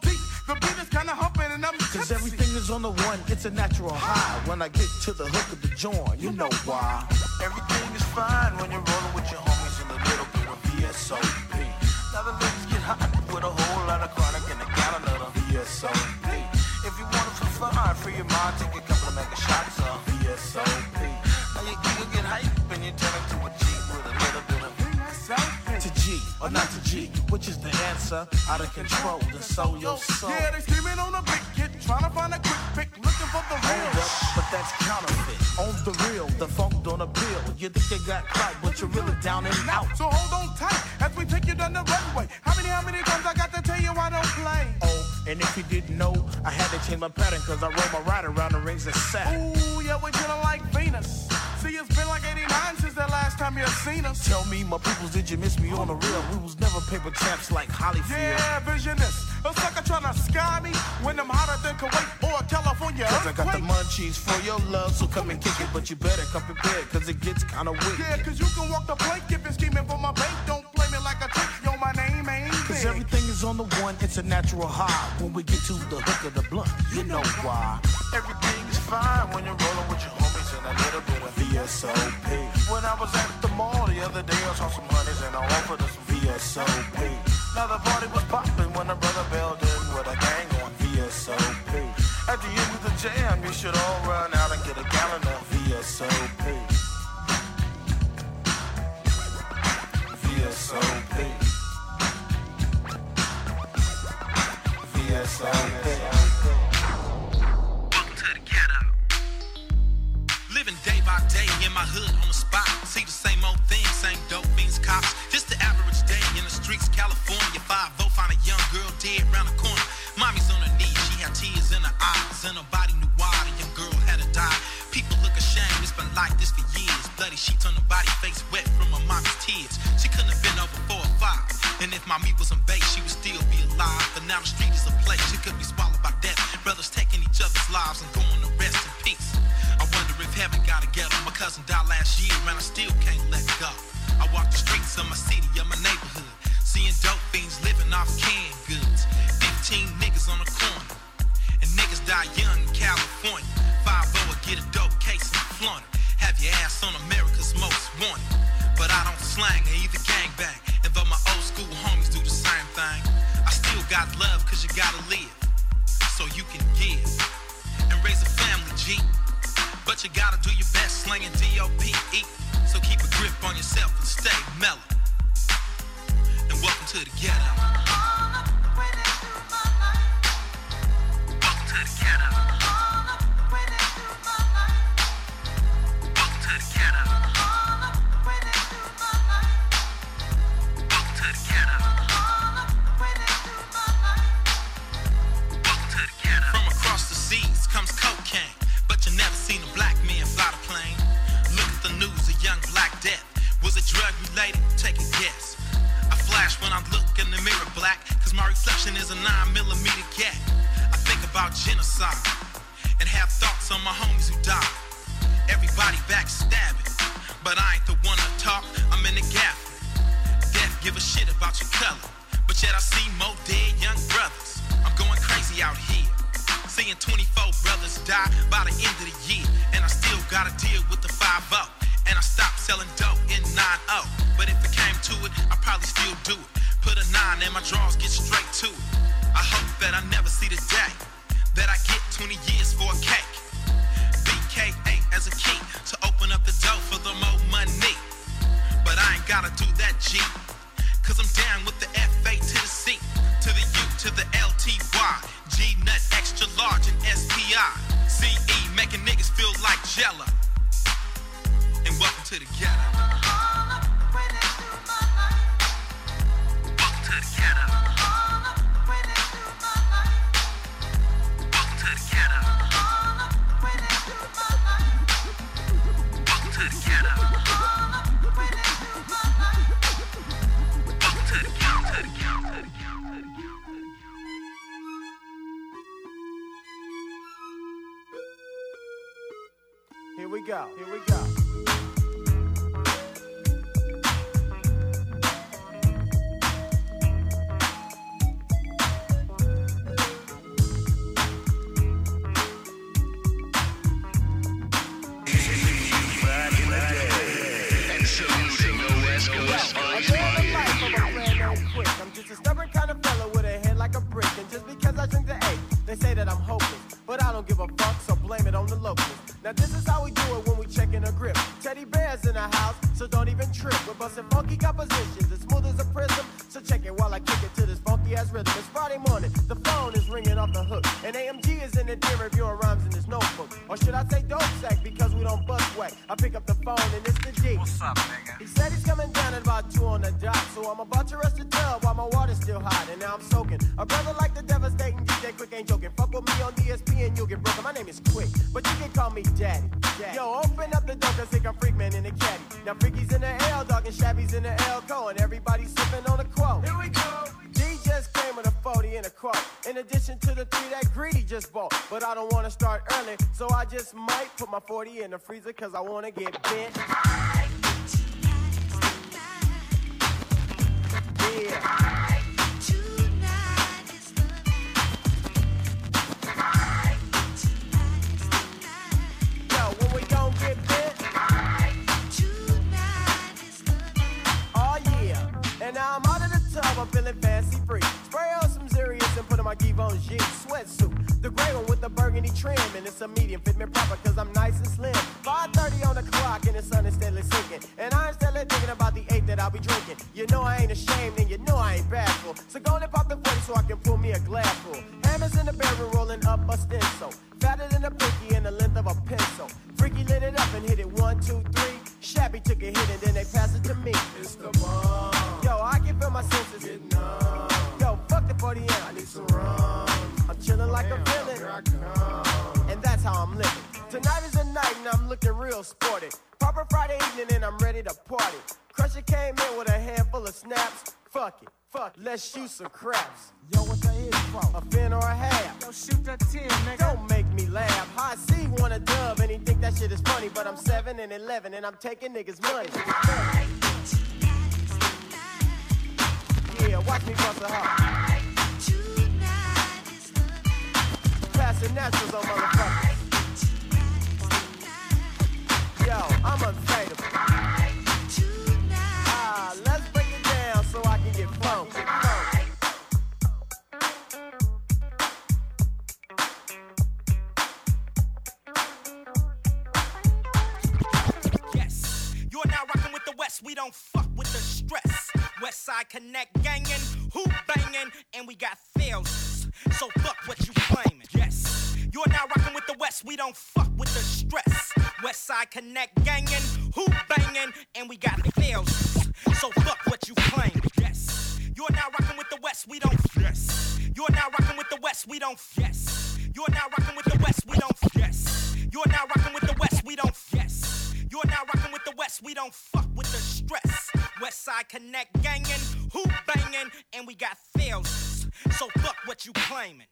The beat is kinda humping and I'm Cause everything is on the one, it's a natural high. When I get to the hook of the joint, you know why. Everything is fine when you're rolling with your homies and a little bit of V S O P. Now the ladies get hot with a whole lot of chronic and a gallon of the V S O P. If you want it for fun, free your mind, take a couple of mega shots of V S O P. Now your ego get hype and you turn it to a G with a little bit of V S O P. To G or not to G, which is the answer? Out of control, then so your soul. Yeah, they screaming on a big kid, trying to find a quick pick, looking for the real. Hold up, but that's counterfeit. On the real, the funk don't appeal. You think you got clout, but you're really down and out. So hold on tight as we take you down the runway. How many, how many times I got to tell you I don't play? Oh, and if you didn't know, I had to change my pattern cause I roll my ride around the rings of set. Ooh, yeah, we're chillin' like Venus. See, it's been like eighty-nine since that last time you seen us. Tell me, my peoples, did you miss me on the real? We was never paper champs like Hollyfield. Yeah, visionist. A sucker tryna sky me when I'm hotter than Kuwait or California. Cause I got the munchies for your love, so come and kick it. But you better come prepared, cause it gets kinda wicked. Yeah, cause you can walk the plank if you're scheming for my bank. Don't play me like a trick, yo, my name ain't Cause big. Everything is on the one, it's a natural high. When we get to the hook of the blunt, you know why. Everything is fine when you're rolling with your homies and a little bit of V S O P. When I was at the mall the other day, I saw some honeys and I offered us some V S O P. Now the party was popping when a brother bailed in with a gang on V S O P. At the end of the jam, you should all run out and get a gallon of V S O P. V S O P. V S O P. Living day by day in my hood on the spot. See the same old thing, same dope fiends, cops. Just the average day in the streets, California. five oh, find a young girl dead round the corner. Mommy's on her knees, she had tears in her eyes. And her body knew why the young girl had to die. People look ashamed, it's been like this for years. Bloody sheets on her body, face wet from her mommy's tears. She couldn't have been over four or five. And if mommy wasn't baked, she would still be alive. But now the street is a place, she could be swallowed by death. Brothers taking each other's lives and going to rest in peace. I wonder if heaven got together. My cousin died last year, and I still can't let go. I walk the streets of my city, of my neighborhood, seeing dope fiends living off canned goods. Fifteen niggas on the corner, and niggas die young in California. Five oh would get a dope case and flaunt it. Have your ass on America's Most Wanted. But I don't slang or either gangbang. And though my old school homies do the same thing, I still got love cause you gotta live, so you can give and raise a family, G. But you gotta do your best slinging D O P E. So keep a grip on yourself and stay mellow. And welcome to the ghetto. Welcome to the ghetto. Welcome to the ghetto. Welcome to the ghetto. Welcome to the ghetto. From across the seas comes cocaine. But you never seen a black man fly the plane. Look at the news, a young black death. Was it drug related? Take a guess. I flash when I look in the mirror black, cause my reflection is a nine millimeter gap. I think about genocide and have thoughts on my homies who died. Everybody backstabbing, but I ain't the one to talk, I'm in the gap. Death give a shit about your color, but yet I see more dead young brothers. I'm going crazy out here, seeing twenty-four brothers die by the end of the year. And I still gotta deal with the five oh. And I stopped selling dope in nine oh. But if it came to it, I'd probably still do it. Put a nine and my drawers get straight to it. I hope that I never see the day that I get twenty years for a cake. B K eight as a key to open up the door for the more money. But I ain't gotta do that, G. Cause I'm down with the F A to the C, to the U, to the L T Y, G nut extra large and S P I, C E making niggas feel like Jello. And welcome to the ghetto. Welcome to the ghetto. Welcome to the ghetto. Welcome to the ghetto. Welcome to the ghetto, to the ghetto, to the ghetto. Here we go, here we go. it while I kick it to this funky ass rhythm. It's Friday morning, the phone is ringing off the hook, and A M G is in the den reviewing rhymes in his notebook. Or should I say dope sack because we don't bust whack? I pick up the phone and it's the G. What's up, nigga? He said he's coming down at about two on the dot, so I'm about to rush the tub while my water's still hot, and now I'm soaking. A brother like the devastating D J Quick ain't joking. Fuck with me on D S P and you'll get broken. My name is Quick, but you can call me Daddy. Daddy. Yo, open up the door cause think I'm Freakman in the caddy. Now Freaky's in the L, dog, and Shabby's in the L Co, and everybody's sipping on a quote. Here we go. D just came with a forty and a quote, in addition to the three that Greedy just bought. But I don't wanna start early, so I just might put my forty in the freezer cause I wanna get bent. Yeah. Now I'm out of the tub, I'm feeling fancy free. Spray on some Zerius and put on my Givenchy sweatsuit. The gray one with the burgundy trim, and it's a medium, fit me proper cause I'm nice and slim. five thirty on the clock and the sun is steadily sinking, and I'm steadily thinking about the eight that I'll be drinking. You know I ain't ashamed and you know I ain't bashful, so go and pop the forty so I can pull me a glass full. Hammers in the barrel rolling up a stencil, fatter than a pinky and the length of a pencil. Freaky lit it up and hit it one, two, three. Shabby took a hit and then they passed it to me. It's the bomb. Yo, I can feel my senses getting numb. Yo, fuck the forty and I need some rum. I'm chilling like a villain, here I come. And that's how I'm living. Tonight is the night and I'm looking real sporty. Proper Friday evening and I'm ready to party. Crusher came in with a handful of snaps. Fuck it, fuck it, let's shoot some craps. Yo, what the is for? A fin or a half? Yo, shoot that ten, nigga. Don't make me laugh. High C want a dub and he think that shit is funny, but I'm seven and eleven and I'm taking niggas' money. Yeah, watch me bust a hop. Passing naturals on motherfuckers. Yo, I'm unfadable. Ah, let's break it down so I can get funky. Yes, you're now rocking with the West. We don't fuck with the stress. West Side Connect gangin', hoop bangin', and we got thousands. So fuck what you claimin'. Yes, you're now rockin' with the West. We don't fuck with the stress. West Side Connect gangin', hoop bangin', and we got thousands. So fuck what you claimin'. Yes, you're now rockin' with the West. We don't. Yes, you're now rockin' with the West. We don't. Yes, you're now rockin' with the West. We don't. Yes, you're now rockin' with the West. We don't. Yes, you're now rockin' with the West. We don't fuck with the stress. West Side Connect gangin', hoop bangin', and we got thousands. So fuck what you claimin'.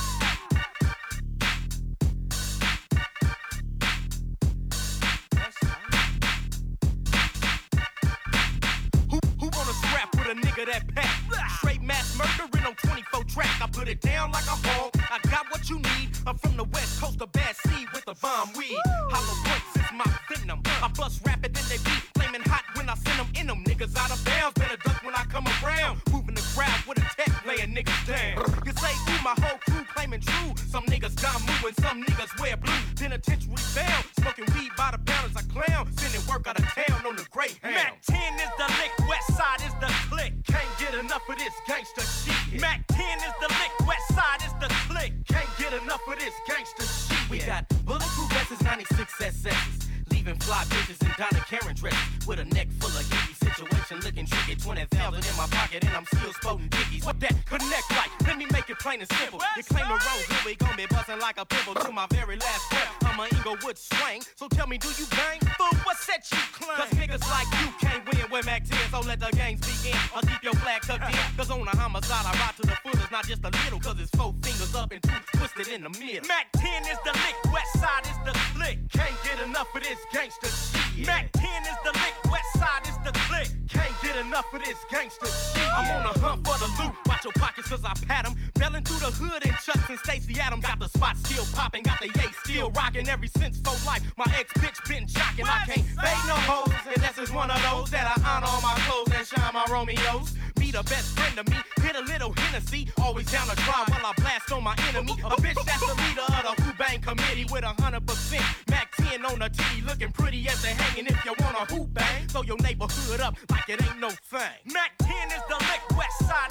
Who, who gonna scrap with a nigga that pack? Straight mass murdering on twenty-four track. I put it down like a hog. I got what you need. I'm from the West Coast of bad seed with a bomb weed. Hollow points is my venom. I bust rapid then they beat. Flaming hot when I send them in them. Niggas out of bounds. Better duck when I come around. Moving the crowd with a tech laying niggas down. You say, ooh, my whole crew claiming true. Some niggas got moving, some niggas wear blue. Penitentiary bound. Smoking weed by the pound as I clown. Sending work out of town on the Greyhound. Mac ten is the lick, West Side is the click. Can't get enough of this gangster shit. Mac ten is the lick, West Side is the click. Can't get enough of this gangster shit. We got bulletproof vests, ninety-six S S's. Leaving fly bitches in Donna Karen dresses. With a neck full of hippie situation looking tricky. twenty thousand in my pocket and I'm still sporting dickies. What that connect like? Let me make it plain and simple. You claim the road, here we gon' be bustin' like a pimple to my very last breath. I'm an Inglewood swing. So tell me, do you bang? Fool, what set you claim? Cause niggas like you can't win with Mac ten. So let the games begin. I'll keep your flag tucked in. Cause on a homicide, I ride to the fullest, not just a little. Cause it's four fingers up and two twisted in the middle. Mac ten is the lick, West Side is the click. Can't get enough of this gangster shit. Mac ten is the lick, West Side is the click. Can't get enough of this gangster shit. I'm on a hunt for the loot. Watch your pockets cause I pat them. Belling through the hood and Chucks and Stacey Adams. Got the spot still popping, got the yay still rocking. Ever since for life, my ex-bitch been jocking. I can't fade no hoes unless it's one of those that I honor all my clothes and shine my Romeos. Be the best friend of me, hit a little Hennessy. Always down to drive while I blast on my enemy. A bitch that's the leader of the Who Bang committee with a hundred percent Mac ten on the titty, looking pretty as they hanging. If you want a Who Bang, throw your neighborhood up like it ain't no thing. Mac ten is the lick, West Side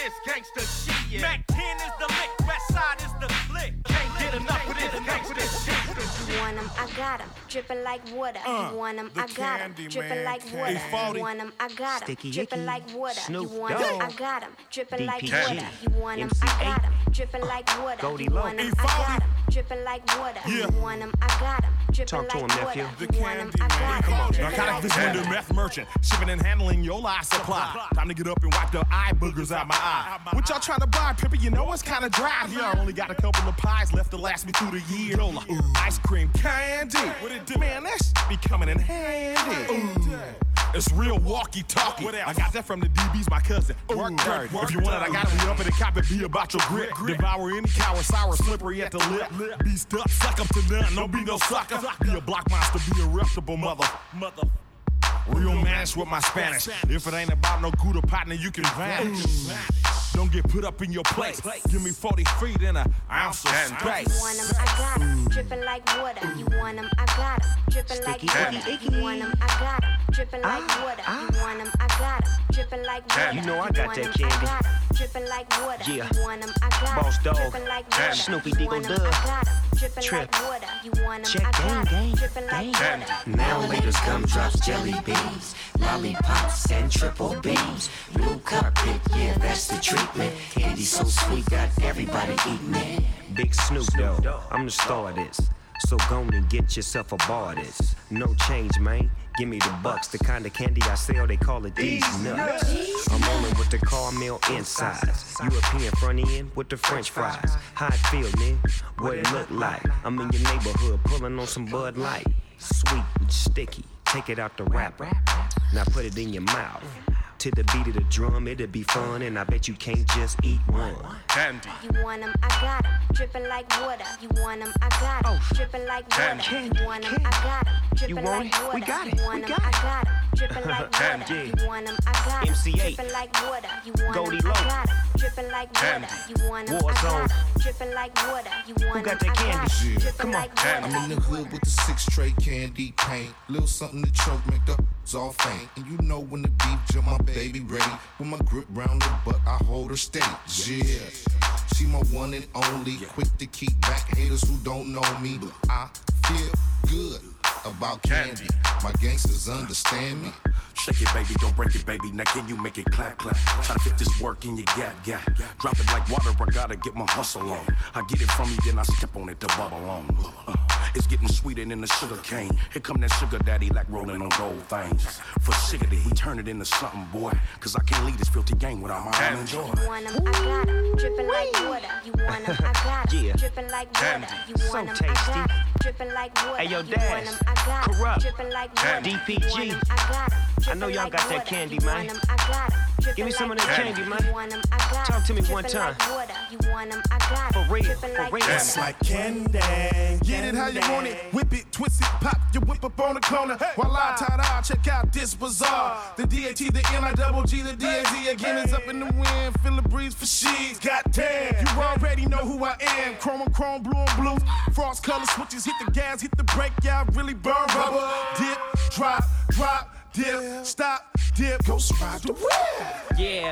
this gangsta shit. Mac ten is the lick, West Side is the click. Can't get enough of this gangsta shit. You want them, I got them, dripping like water. Uh, you want them, the I got them, Candy dripping Man like Candy. water. eight forty. You want them, I got them, Sticky dripping Icky. like water. Snoop you want them, Dogg. I got them, dripping like D P G. water. You want them, I got them, dripping like water. Goldie You Low. want them, eight I forty. got them, dripping like water. Yeah. You want them, I got them, dripping Talk to like him, water. nephew. You want them, I got Come them, on, dripping narcotic like visitor, water. meth merchant, shipping and handling your life supply. Time to get up and wipe the eye boogers out my eye. What y'all trying to buy, Pippa? You know it's kind of dry here. I only got a couple of pies left to last me through the year. Yola, ice cream candy. What it do? Man, that shit be coming in handy. Ooh. It's real walkie-talkie. I got that from the D B's, my cousin. Work dirty. If you want it, I got it. We up in the cop and be about your grip. Devour any cow, sour, slippery at the lip. Be stuck, suck up to none. Don't be no sucker. Be a block monster, be a reputable mother. Mother. Real managed with my Spanish. If it ain't about no good partner, you can vanish. Don't get put up in your place. Give me forty feet and an ounce of space. You want them, I got them, dripping like water. You want them, I got them, dripping like water. You want them, I got them, dripping like water. You want them, I got them, dripping like water. You know I got that candy. I got 'em, dripping like water. Yeah. You want them, I got 'em, Boss Dog. dripping like water. Snoopy You Deagle want 'em, Dub. I got 'em, dripping Trip. like water. You want them, Check I gang, got 'em, gang, dripping like gang. water. Now laters, gumdrops, jelly beans, lollipops, and triple beans. Blue carpet, yeah, that's the treatment. Candy so sweet, got everybody eating it. Big Snoop Dogg, I'm the star of this. So go and get yourself a bar of this. No change, man. Give me the bucks. The kind of candy I sell, they call it these nuts. I'm rolling with the caramel insides. European front end with the French fries. How it feel, man? What it look like? I'm in your neighborhood pulling on some Bud Light. Sweet and sticky. Take it out the wrapper. Now put it in your mouth. To the beat of the drum, it'll be fun, and I bet you can't just eat one. Candy. You want them, I got them, dripping like water. You want them, I got them, dripping like water. Candy. You want them, I got them, dripping You want like it? water. We got it. You want We them, got I it. got them, dripping like water. Candy. You want them, I got them, M C eight. dripping like water. You want Goldie them, Low. I got them, dripping like water. Candy. You want them, I Warzone. got them, dripping like water. You want got them, that I candy? got them, Yeah. dripping Come on. like water. I'm in the hood with the six tray candy paint. Little something to choke, make the all faint. And you know when the beef jump, my baby ready. With my grip round the butt, I hold her steady. Yeah. She my one and only. Quick to keep back haters who don't know me. I feel good about candy. My gangsters understand me. Shake it, baby, don't break it, baby. Now can you make it clap, clap? Try to fit this work in your gap, gap. Drop it like water, I gotta get my hustle on. I get it from you, then I step on it to bubble on. Uh, it's getting sweeter than the sugar cane. Here come that sugar daddy like rolling on gold things. For sugar, he turn it into something, boy. Cause I can't leave this filthy game without my own joy. You want them, I got them, dripping like water. You want them, I got them, Yeah. dripping like water. You So want them, I tasty. got them, dripping like water. Hey, yo, You Dash. want them, I got them, Corrupt. dripping like water. D P You want G. them, I got them, I know dripping y'all like got that water. candy, You man. want them, I got them, Give me dripping some of like that water. candy, man. You want them, I got Talk to me them, one dripping time. like water. You want them, I got For them, real, dripping for like real. water. It's like candy. Get it how you want it. Whip it, twist it, pop your whip up on the corner. While I tie out, check out this bazaar. The D A T, the N I double G, the D A Z again is up in the wind. Feel the breeze for she's. Goddamn, you already know who I am. Chrome on chrome, blue on blue. Frost color switches, hit the gas, hit the brake. Yeah, I really burn rubber. Dip, drop, drop, dip, stop, dip. Ghost ride the whip. Yeah,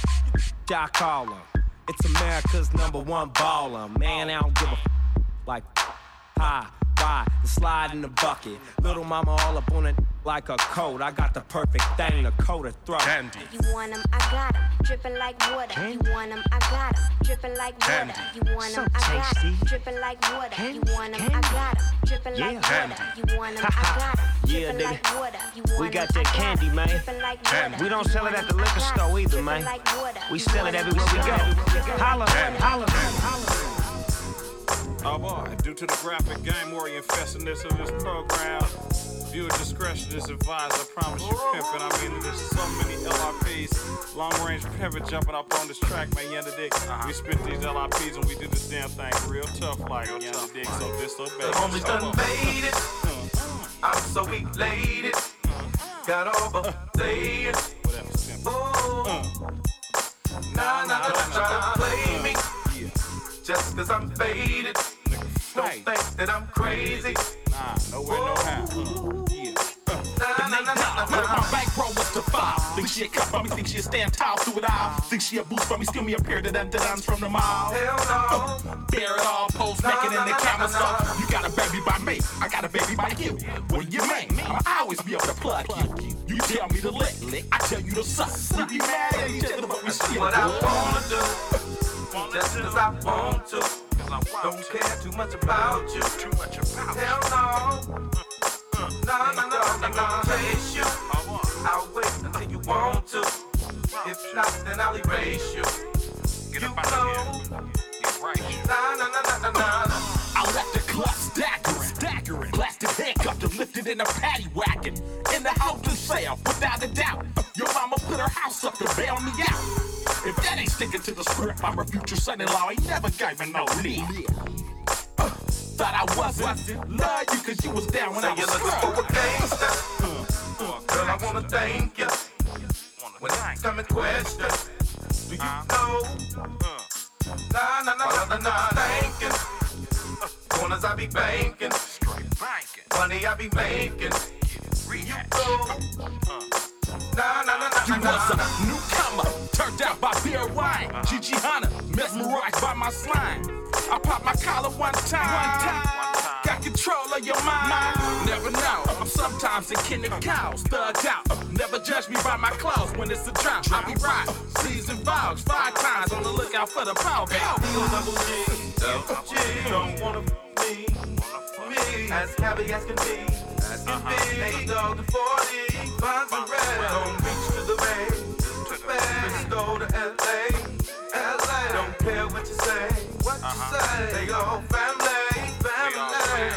Doc Caller. It's America's number one baller. Man, I don't give a f- like high, ride, and slide in the bucket. Little mama all up on it like a coat. I got the perfect thing to coat her throat. You want them, I got them, dripping like water. You want them, I got them, dripping like water. You want them, I got them, dripping like water. You want them, I got them, dripping like water. You want them, I got them, Yeah, dripping nigga. like water. You We want got them, that I candy, man. dripping like water. We don't sell it at the liquor store either, man. We sell it everywhere we go. Holla, holla, holla. Oh boy, due to the graphic game warrior infestedness of this program, viewer discretion is advised. I promise you, pimpin'. I mean, there's so many L R Ps, long range pimpin' jumping up on this track, man. You under dig? We spit these L R Ps and we do this damn thing real tough, like you under dig. So this, so bad. The homies done made it. I'm so elated. Got over playing. Ooh. Nah, nah, don't try to play me. Just cause I'm faded. Don't think that I'm crazy. Nah, nowhere, no how. Uh, yeah. Nah, nah, nah, nah, nah, My bankroll was to five. Think she a cup from me, think she a stand tall through it all. Think she a boost from me, steal me a pair of them dance from the mall. Hell no. Bear it all, post naked in the camera stuff. You got a baby by me, I got a baby by you. What do you mean? I'ma always be able to plug you. You tell me to lick, lick. I tell you to suck. We be mad at each other, but we still what I wanna do. Just as I want to. Don't care too much about you. Too much about Hell no. No, no, no, no, no. Chase you. I'll wait until you want to. If not, then I'll erase you. Get up out of here. Get right. Nah, nah, nah, nah, nah, nah. I left the club staggering, staggering. Plastic handcuffed and lifted in a paddy wagon. In the house to sale, without a doubt. Your mama put her house up to bail me out. If that ain't sticking to the script, I'm her future son-in-law. Ain't never gave me no lead. Uh, thought I wasn't. Love you cause you was down when Say I was you're looking struck. for a gangster. Girl, I wanna thank you. When it's coming question, do you know? Nah, nah, nah, nah, nah, nah, thanking. Corners I be banking. Money I be making. You know. Nah, nah, nah, nah, You nah, nah, was a nah. newcomer, turned out by beer wine. Gigi Hunter, mesmerized by my slime. I popped my collar one time. One time. Got control of your mind. Never know. I'm sometimes a kin of cows, thugged out. Never judge me by my clothes when it's a drought. I be right. Season vows, five times on the lookout for the power. Double G, double G, don't wanna me, me, as heavy as can be. As can be, make dog to forty, find some red. Don't reach to the bay, to the bay. Let's go to L A, L A. Don't care what you say, what you say. They go family, family.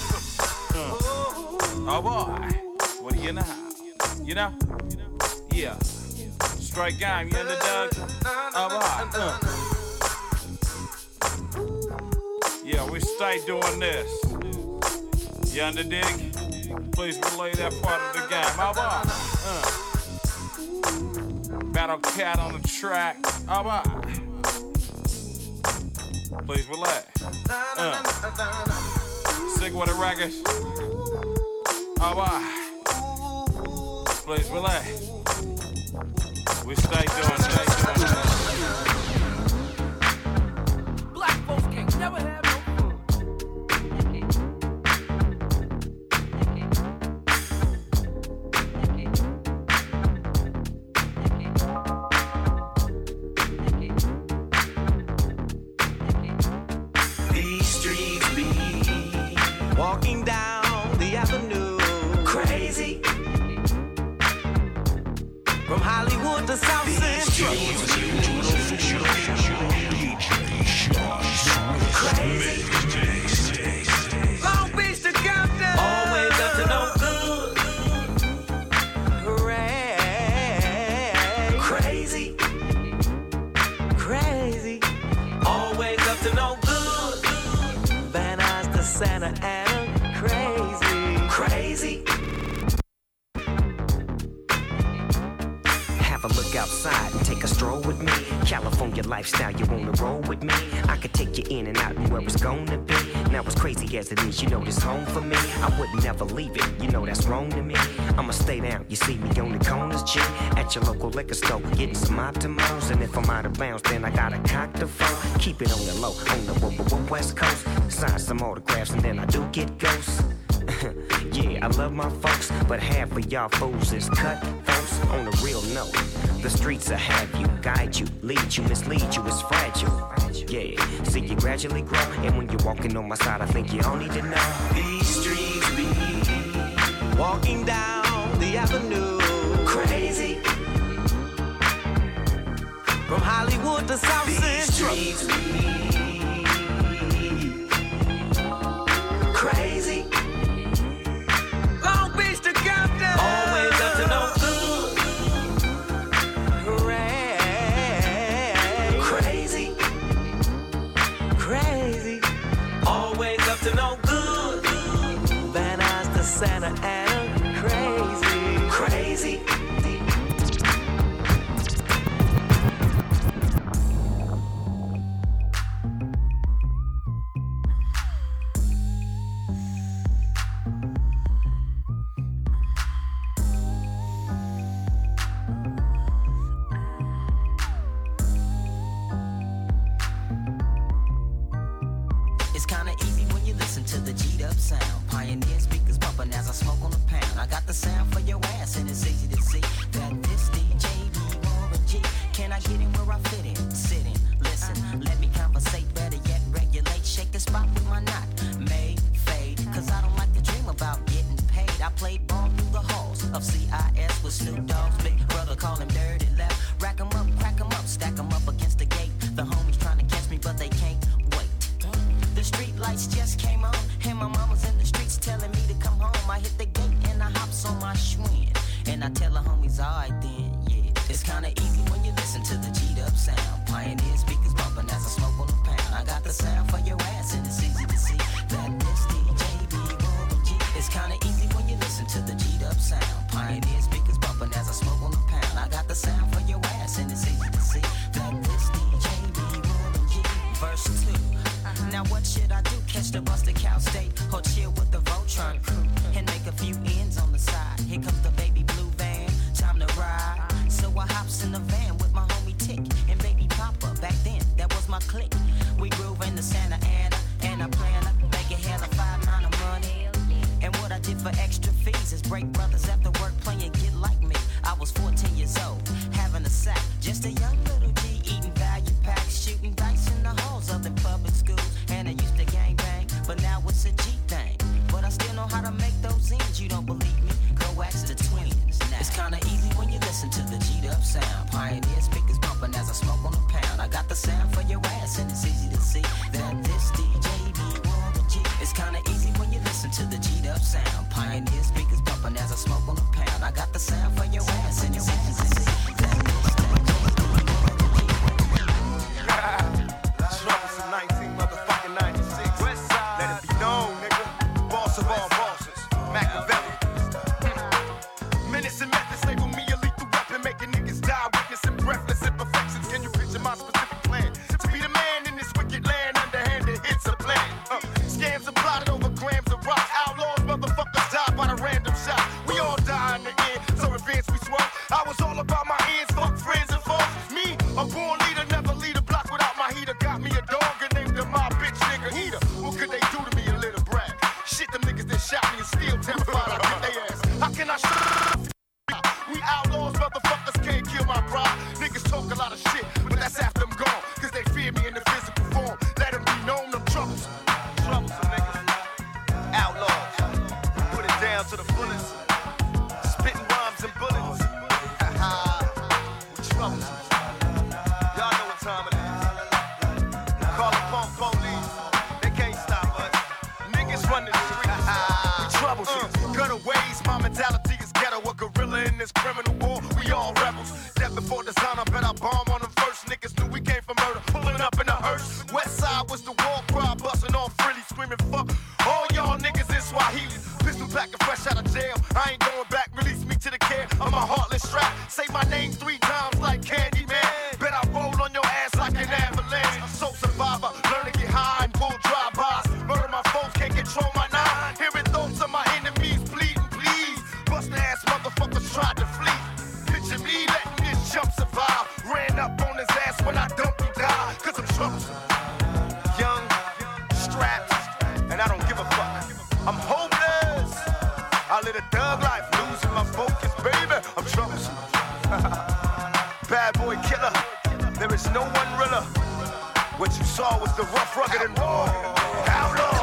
Oh boy, what do you know? You know? Yeah. Straight game, you underdog? Oh boy. Uh. Yeah, we stay doing this. You under dig? Please relay that part of the game. How about? Uh. Battle Cat on the track. How about? Please relay. Uh. Sick with the records. How about? Please relay. We stay doing, stay doing this. Black folks can't never have no These streets be walking down the avenue, crazy. From Hollywood to South Central, crazy. Long Beach to Compton, always up to no good. Crazy, crazy, always up to no good. Van Nuys to Santa Ana, crazy, crazy. Have a look outside and take a stroll with me. California lifestyle, you wanna roll with me? I could take you in and out and where it's gonna be. Now as crazy as it is, you know this home for me. I would never leave it, you know that's wrong to me. I'ma stay down, you see me on the corners, G. At your local liquor store, getting some Optimals. And if I'm out of bounds, then I gotta cock the phone. Keep it on the low, on the w- w- west coast. Sign some autographs and then I do get ghosts. Yeah, I love my folks, but half of y'all fools is cut folks. On a real note, the streets will have you, guide you, lead you, mislead you, it's fragile. Yeah, see you gradually grow, and when you're walking on my side, I think you all need to know. These streets be walking down the avenue, crazy. From Hollywood to South These Central, streets crazy. Long Beach to Compton, always up to no good. Crazy, crazy, always up to no good. Van Nuys to Santa Ana, crazy, crazy. the sound for your ass, and it's easy to see that this D J be Warren G. Can I get in where I fit in? Sit in, listen, let me conversate, better yet regulate. Shake the spot with my knot, made, fade. Cause I don't like to dream about getting paid. I played ball through the halls of C I S with Snoop Dogg's big brother, call him Dirty Left. Rack 'em up, crack 'em up, stack 'em up against the gate. The homies trying to catch me, but they can't wait. The street lights just came on, and my mama's in the streets telling me to come home. I hit the gate and I hops on my Schwinn, and I tell the homies, alright then, yeah. It's kinda easy when you listen to the G'd up sound. Pioneer speakers bumping as I smoke on the pound. I got the sound for your ass, and it's easy to see that this D J be Warren G. It's kinda easy when you listen to the G'd up sound. Pioneer speakers bumping as I smoke on the pound. I got the sound for your ass, and it's easy to see that this D J be Warren G. Verse two. Now what should I do? Catch the bus to Cal State or chill with the Voltron crew and make a few ends on the side? Here comes the baby blue van, time to ride. So I hops in the van with my homie Tick and baby Papa. Back then, that was my clique. We groove in the Santa Ana and I plan to make it hell of five nine of money. And what I did for extra fees is break brothers after work playing Get Like Me. I was fourteen years old, having a sack, just a young little G eating value packs, shooting dice in the halls of the public schools. And I used to gang bang, but now it's a G thing. But I still know how to make those ends. You don't believe me? Go ask the twins. Now it's kinda easy when you listen to the G'd up sound. Pioneer speakers bumping as I smoke on the pound. I got the sound for your ass, and it's easy to see that this D J be Warren G. It's kinda easy when you listen to the G'd up sound. Pioneer speakers bumping as I smoke on the pound. I got the sound for your ass, and it's easy to see that this D J be Warren G. Troubles in nineteen motherfucking ninety-six. Let it be known, nigga. Boss of all bosses. Machiavelli. Minutes and methods label me a lethal weapon, making niggas die, witnessing breathless imperfections. Can you picture my specific plan? To be the man in this wicked land, underhanded hits a plan. Uh, scams are plotted over grams of rock. Outlaws, motherfuckers die by the random shot. We all die in the end, so advance we swerve. I was all about my ends, fuck friends and foes. Me, a born leader, never lead a block without my heater. Got me a dog and named him my bitch nigga Heater. What could they do to me, a little brat? Shit, them niggas that shot me and still terrified I hit they ass. How can I sh**? We outlaws, motherfuckers can't kill my pride. Niggas talk a lot of shit, but that's after I'm gone. Cause they fear me in the physical form. Let them be known, them troubles. Troublesome niggas. Outlaws. Put it down to the fullest. Spitting rhymes and bullets. We troublesome. Y'all know what time it is. Call the punk police. They can't stop us. Niggas run the streets. We troublesome. Uh, gutter ways, my mentality is ghetto. A gorilla in this criminal war. We all rebels. Death before designer, bet I bomb on them first. Niggas knew we came from murder. Pulling up in a hearse. West side was the war cry. Busting off frilly, screaming fuck. All y'all niggas in Swahili. Pistol back and fresh out of jail. I ain't going back. Release me to the care of my heartless strap. Say my name three times like Candyman. Bet I roll on your ass like an avalanche. So survivor. Learn to get high and pull drive-bys. Murder my foes, can't control my nine. Hearing thoughts of my enemies pleading, please. Bust ass motherfuckers tried to flee. Picture me letting this chump survive. Ran up on his ass when I dumped him down. Cause I'm troublesome. Young, strapped, and I don't give a fuck. I'm hopeless. I live a thug life, losing my focus, baby. I'm troublesome. Bad boy killer. There is no one realer. What you saw was the rough, rugged, and raw. Outlaw.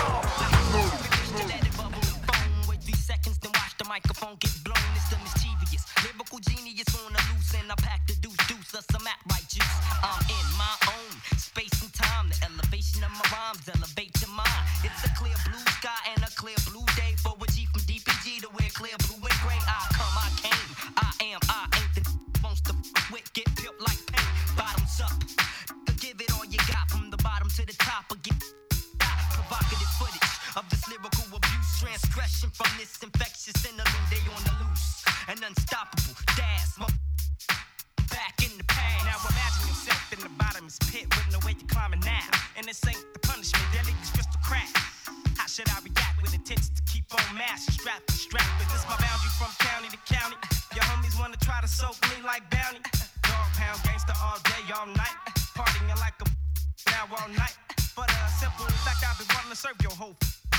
Wait three seconds, then watch the microphone get blown. It's the mischievous lyrical genius on the loose, and I pack the deuce deuce of some act right juice. I'm in my own space and time. The elevation of my rhymes elevate your mind. It's a clear blue sky and a clear blue day for a G from D P G to wear clear blue and gray. I come, I came, I am, I ain't the wants to with get built like paint. Bottoms up, give it all you got from the bottom to the top. Or get provocative footage of this lyrical abuse, transgression from this infectious interlude. They on the loose, an unstoppable dash. My back in the past. Now imagine yourself in the bottomless pit with no way to climb it now. And this ain't the punishment, that is crystal crack. How should I react with intentions to keep on mashing, strap to strap? Is this my boundary from county to county? Your homies wanna try to soak me like bounty. Dog pound gangster all day, all night. Partying like a now all night. But uh, simple fact, I've been wanting to serve your whole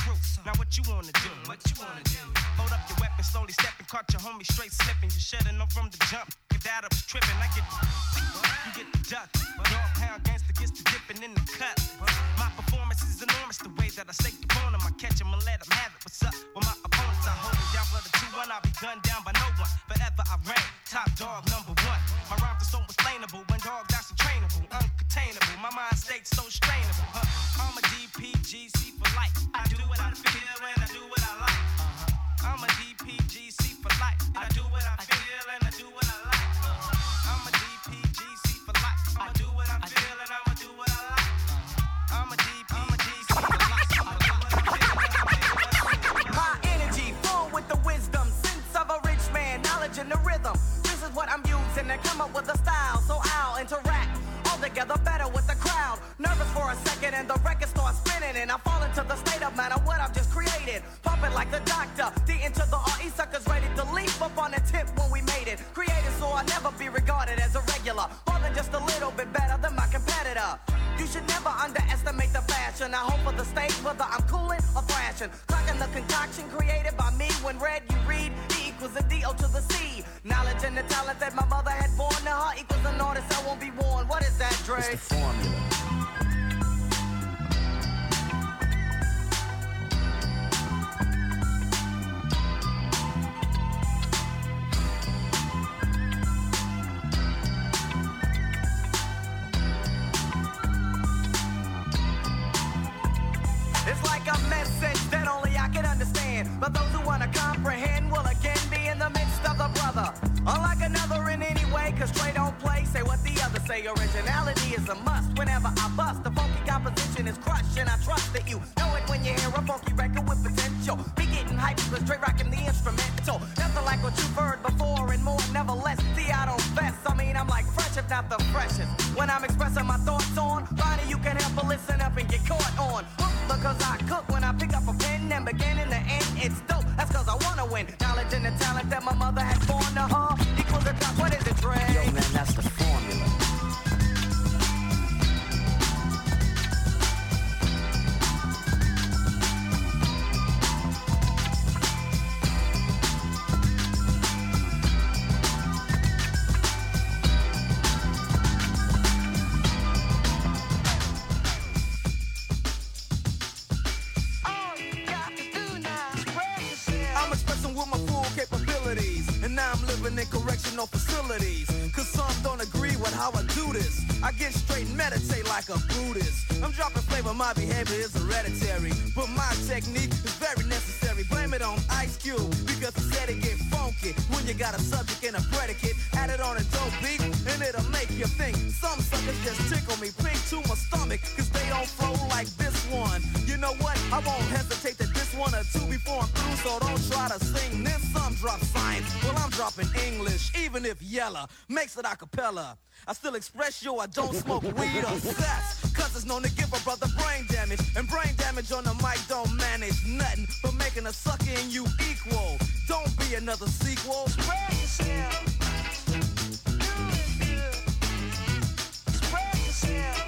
crew. Now what you wanna do? What you wanna do? Hold up your weapon, slowly stepping, caught your homie straight slipping. You should've known from the jump. Your dad up was tripping. I get the, you get the duck. Dog pound gangster gets the dipping in the cut. My performance is enormous. The way that I stake the bone 'em, I catch 'em and let 'em have it. What's up with my opponents? I hold it down for the two one. I'll be gunned down by no one. Forever I reign, top dog number one. My rhymes are so explainable. When dog that's untrainable, uncontainable. My mind state's so strainable. Huh? I'm a D P G C for life. I do what I feel and I do what I like. I'm a D P G C for life. I do what I feel and I do what I like. I'm a D P G C for life. I do what I feel and I'ma do what I like. I'm a D P G C for life. I do what I feel and I'ma do what I like. High energy, full with the wisdom, sense of a rich man, knowledge and the rhythm. This is what I'm using to come up with a style, so I'll interact all together better with the crowd. Nervous for a second and the record starts spinning and I fall into the state of matter what I've just created. Pumping like the doctor, D into the R E suckers ready to leap up on the tip when we made it. Created so I'll never be regarded as a regular, more than just a little bit better than my competitor. You should never underestimate the fashion. I hope for the stage whether I'm cooling or thrashing. Clocking the concoction created by me. When read you read, E equals a D O to the C. Knowledge and the talent that my mother had born to her equals an artist I won't be worn. What is that, Dre? It's the formula. It's like a message that only I can understand. But those who wanna comprehend will again be in the midst of the brother. Unlike another in any way, cause Trey don't play. Say what the others say, originality is a must. Whenever I bust, the funky composition is crushed. And I trust that you know it when you hear a funky record with potential. Be getting hyped cause Trey rocking the instrumental. Nothing like what you've heard before and more, never less. See, I don't fess, I mean I'm like fresh if not the freshest. When I'm expressing my thoughts on, finally you can help but listen up and get caught on. Because I cook when I pick up a pen and begin in the end, it's dope. That's cause I wanna win. Knowledge and the talent that my mother had born to her equals the top. What is it, Dre? Yo, man, that's the formula. In correctional facilities, cause some don't agree with how I do this. I get straight and meditate like a Buddhist. I'm dropping flavor, my behavior is hereditary, but my technique is very necessary. Blame it on Ice Cube, because he said it get funky when you got a subject and a predicate. Add it on a dope beat, and it'll make you think. Some suckers just tickle me pink to my stomach, cause they don't flow like this one. You know what? I won't hesitate to diss one or two before I'm through, so don't try to sing this. Some drop science, well I'm dropping English, even if yella makes it a cappella. I still express yo, I don't smoke weed or sex, cause it's known to give a brother brain damage. And brain damage on the mic don't manage nothing but making a sucker in you equal. Don't be another sequel. Spread yourself. Do it good. Spread yourself.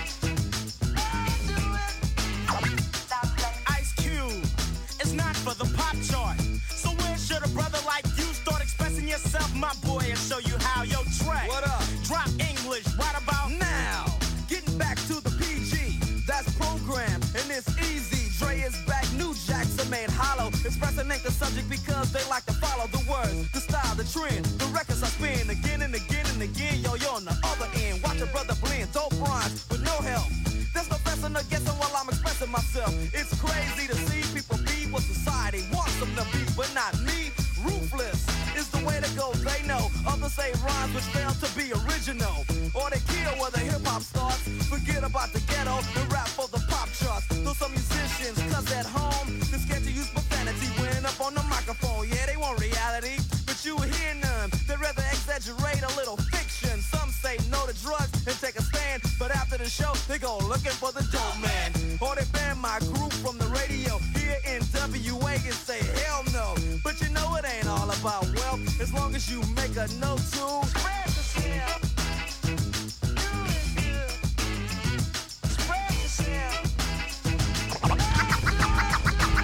Do it. Ice Cube, it's not for the pop chart. So where should a brother like you start expressing yourself, my boy, and show you how? Yo, Trey, what up? Drop English right about now. Getting back to the P G, that's programmed and it's easy. Dre is back, new jacks are made hollow. Expressing ain't the subject because they like to follow the words, the style, the trend. The records I spin again and again and again. Yo, you're on the other end. Watch a brother blend, dope rhymes with no help. There's no fessing or guessing while I'm expressing myself. It's crazy to see people be what society wants them to be, but not me. Ruthless is the way to go, they know. Others say rhymes which fail to be original, or they kill where the hip-hop starts. Forget about the ghetto and rap for the pop charts. Though some musicians, cause at home they're scared to use profanity when up on the microphone. Yeah, they want reality, but you hear none. They'd rather exaggerate a little fiction. Some say no to drugs and take a stand, but after the show they go looking for the dope man. Or they ban my group from the radio here in W A and say hell no. But you know it ain't all about wealth, as long as you make a note to spread yourself. Do it good. Spread yourself.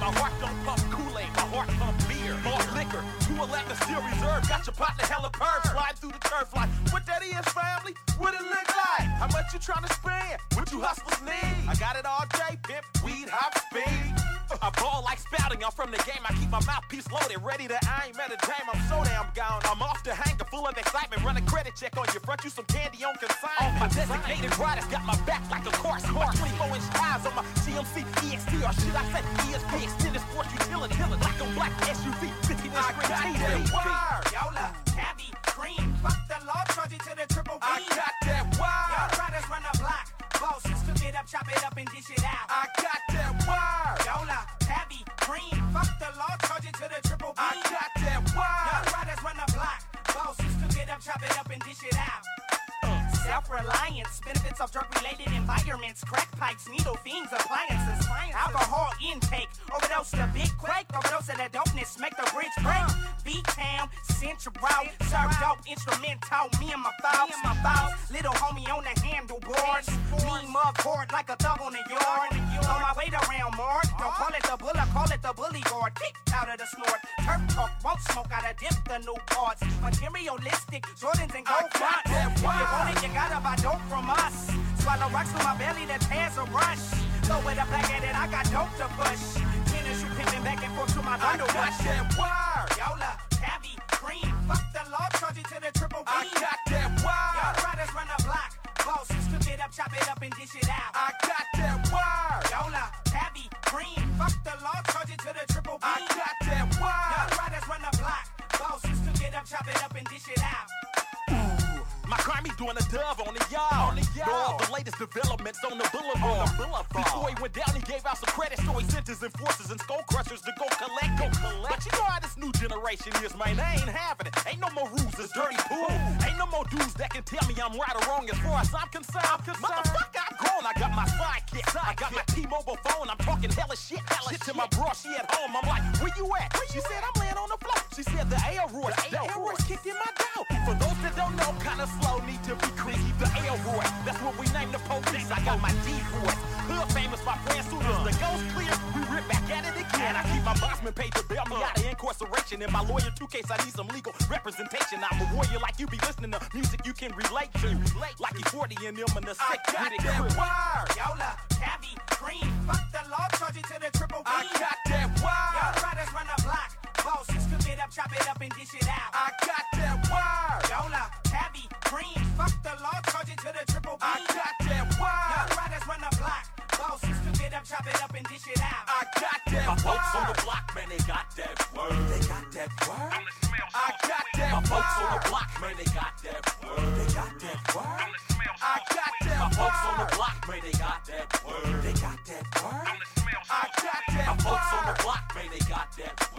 My heart don't pump Kool-Aid, my heart pump beer. More liquor, two eleven still reserved. Got your partner hella perv, slide through the turf like, what that is, family? What it look like? How much you tryna spend? What you hustlers need? I got it all day, pimp, weed, hop, speed. I ball like spouting, I'm from the game. I keep my mouthpiece loaded, ready to I ain't met a dame. I'm so damn gone. I'm off the hanger, full of excitement. Run a credit check on your front, you some candy on consignment. My designated riders got my back like a car. My twenty-four inch tires on my C M C, E X T, or shit I said E S P, extended sports utility. Black on black S U V, fifteen inch screen T V. Yola, Tabby, Cream, fuck the law, charge it to the triple B. I got that wire. Y'all riders run the block. Bosses cook it up, chop it up, and dish it out. I got that wire. Yola, Tabby, Cream, fuck the law, charge it to the triple B. I got that wire. Y'all riders run the block. Bosses cook it up, chop it up, and dish it out. Self-reliance, benefits of drug-related environments, crack pipes, needle fiends, appliances, alcohol intake, overdose the big quake, overdose of the dopeness, make the bridge break. B-Town, Central, serve dope, instrumental, me and my files, my files, little homie on the handleboards, me mug board like a thug on the yard, on my way to round mark, don't call it the bullet, call it the bully guard, kick out of the snort, turf talk, won't smoke out of dip the new parts, materialistic, Jordans and gold fronts, you want it, you gotta buy dope from us. Swallow rocks to my belly, the tears a rush. Throw it up back at it, I got dope to push. Tennis, you pimping back and forth to my bundle rush. I got that wire. Yola, Tabby, Cream, fuck the law, charge it to the triple B. I got that wire. Y'all riders run the block. Bosses cook it up, chop it up, and dish it out. I got that wire. Yola, Tabby, Cream, fuck the law, charge it to the triple B. I got that wire. Y'all riders run the block. Bosses cook it up, chop it up, and dish it out. My crime, he doing a dove on the yard. On the yard. The latest developments on the boulevard. On the boulevard. Before he went down, he gave out some credit, so he sent his enforcers and skull crushers to go collect it. But you know how this new generation is, man. They ain't having it. Ain't no more rules, it's dirty pool. Ain't no more dudes that can tell me I'm right or wrong as far as I'm concerned. I'm concerned. Motherfucker, I'm grown. I got my sidekick. I got my T-Mobile phone. I'm talking hella shit. Hella shit to my bro. She at home. I'm like, where you at? Where she you said, at? I'm laying on the floor. She said, the Aelroy. The Aelroy's kicked in my door. For those that don't know, kinda slow, need to be crazy. The Aelroy, that's what we name the police. I got my decoys. Hood famous, my friend Suitors. The ghost clear, we rip back at it again. I keep my bossman paid to bail me out of incarceration. And my lawyer, two case, I need some legal representation. I'm a warrior like you be listening to music you can relate to. Like you forty and them in the sick with it. Wire. Yola, Tabby, Cream, fuck the law, charge it to the triple B. I got that wire. Y'all riders run the block. Bosses cook it up, chop it up, and dish it out. I got that wire. Yola, Tabby, Cream, fuck the law, charge it to the triple B. I got that wire. Y'all riders run the block. Bosses cook it up, chop it up, and dish it out. I got that My wire. folks on the block, man, they got that word. They got that word. I got that My wire. folks on the block, man, they got that word. They got that word. I got that My folks on wire. the block, man, they got that word. They got that word. I got My that folks on wire. the block, man, they got that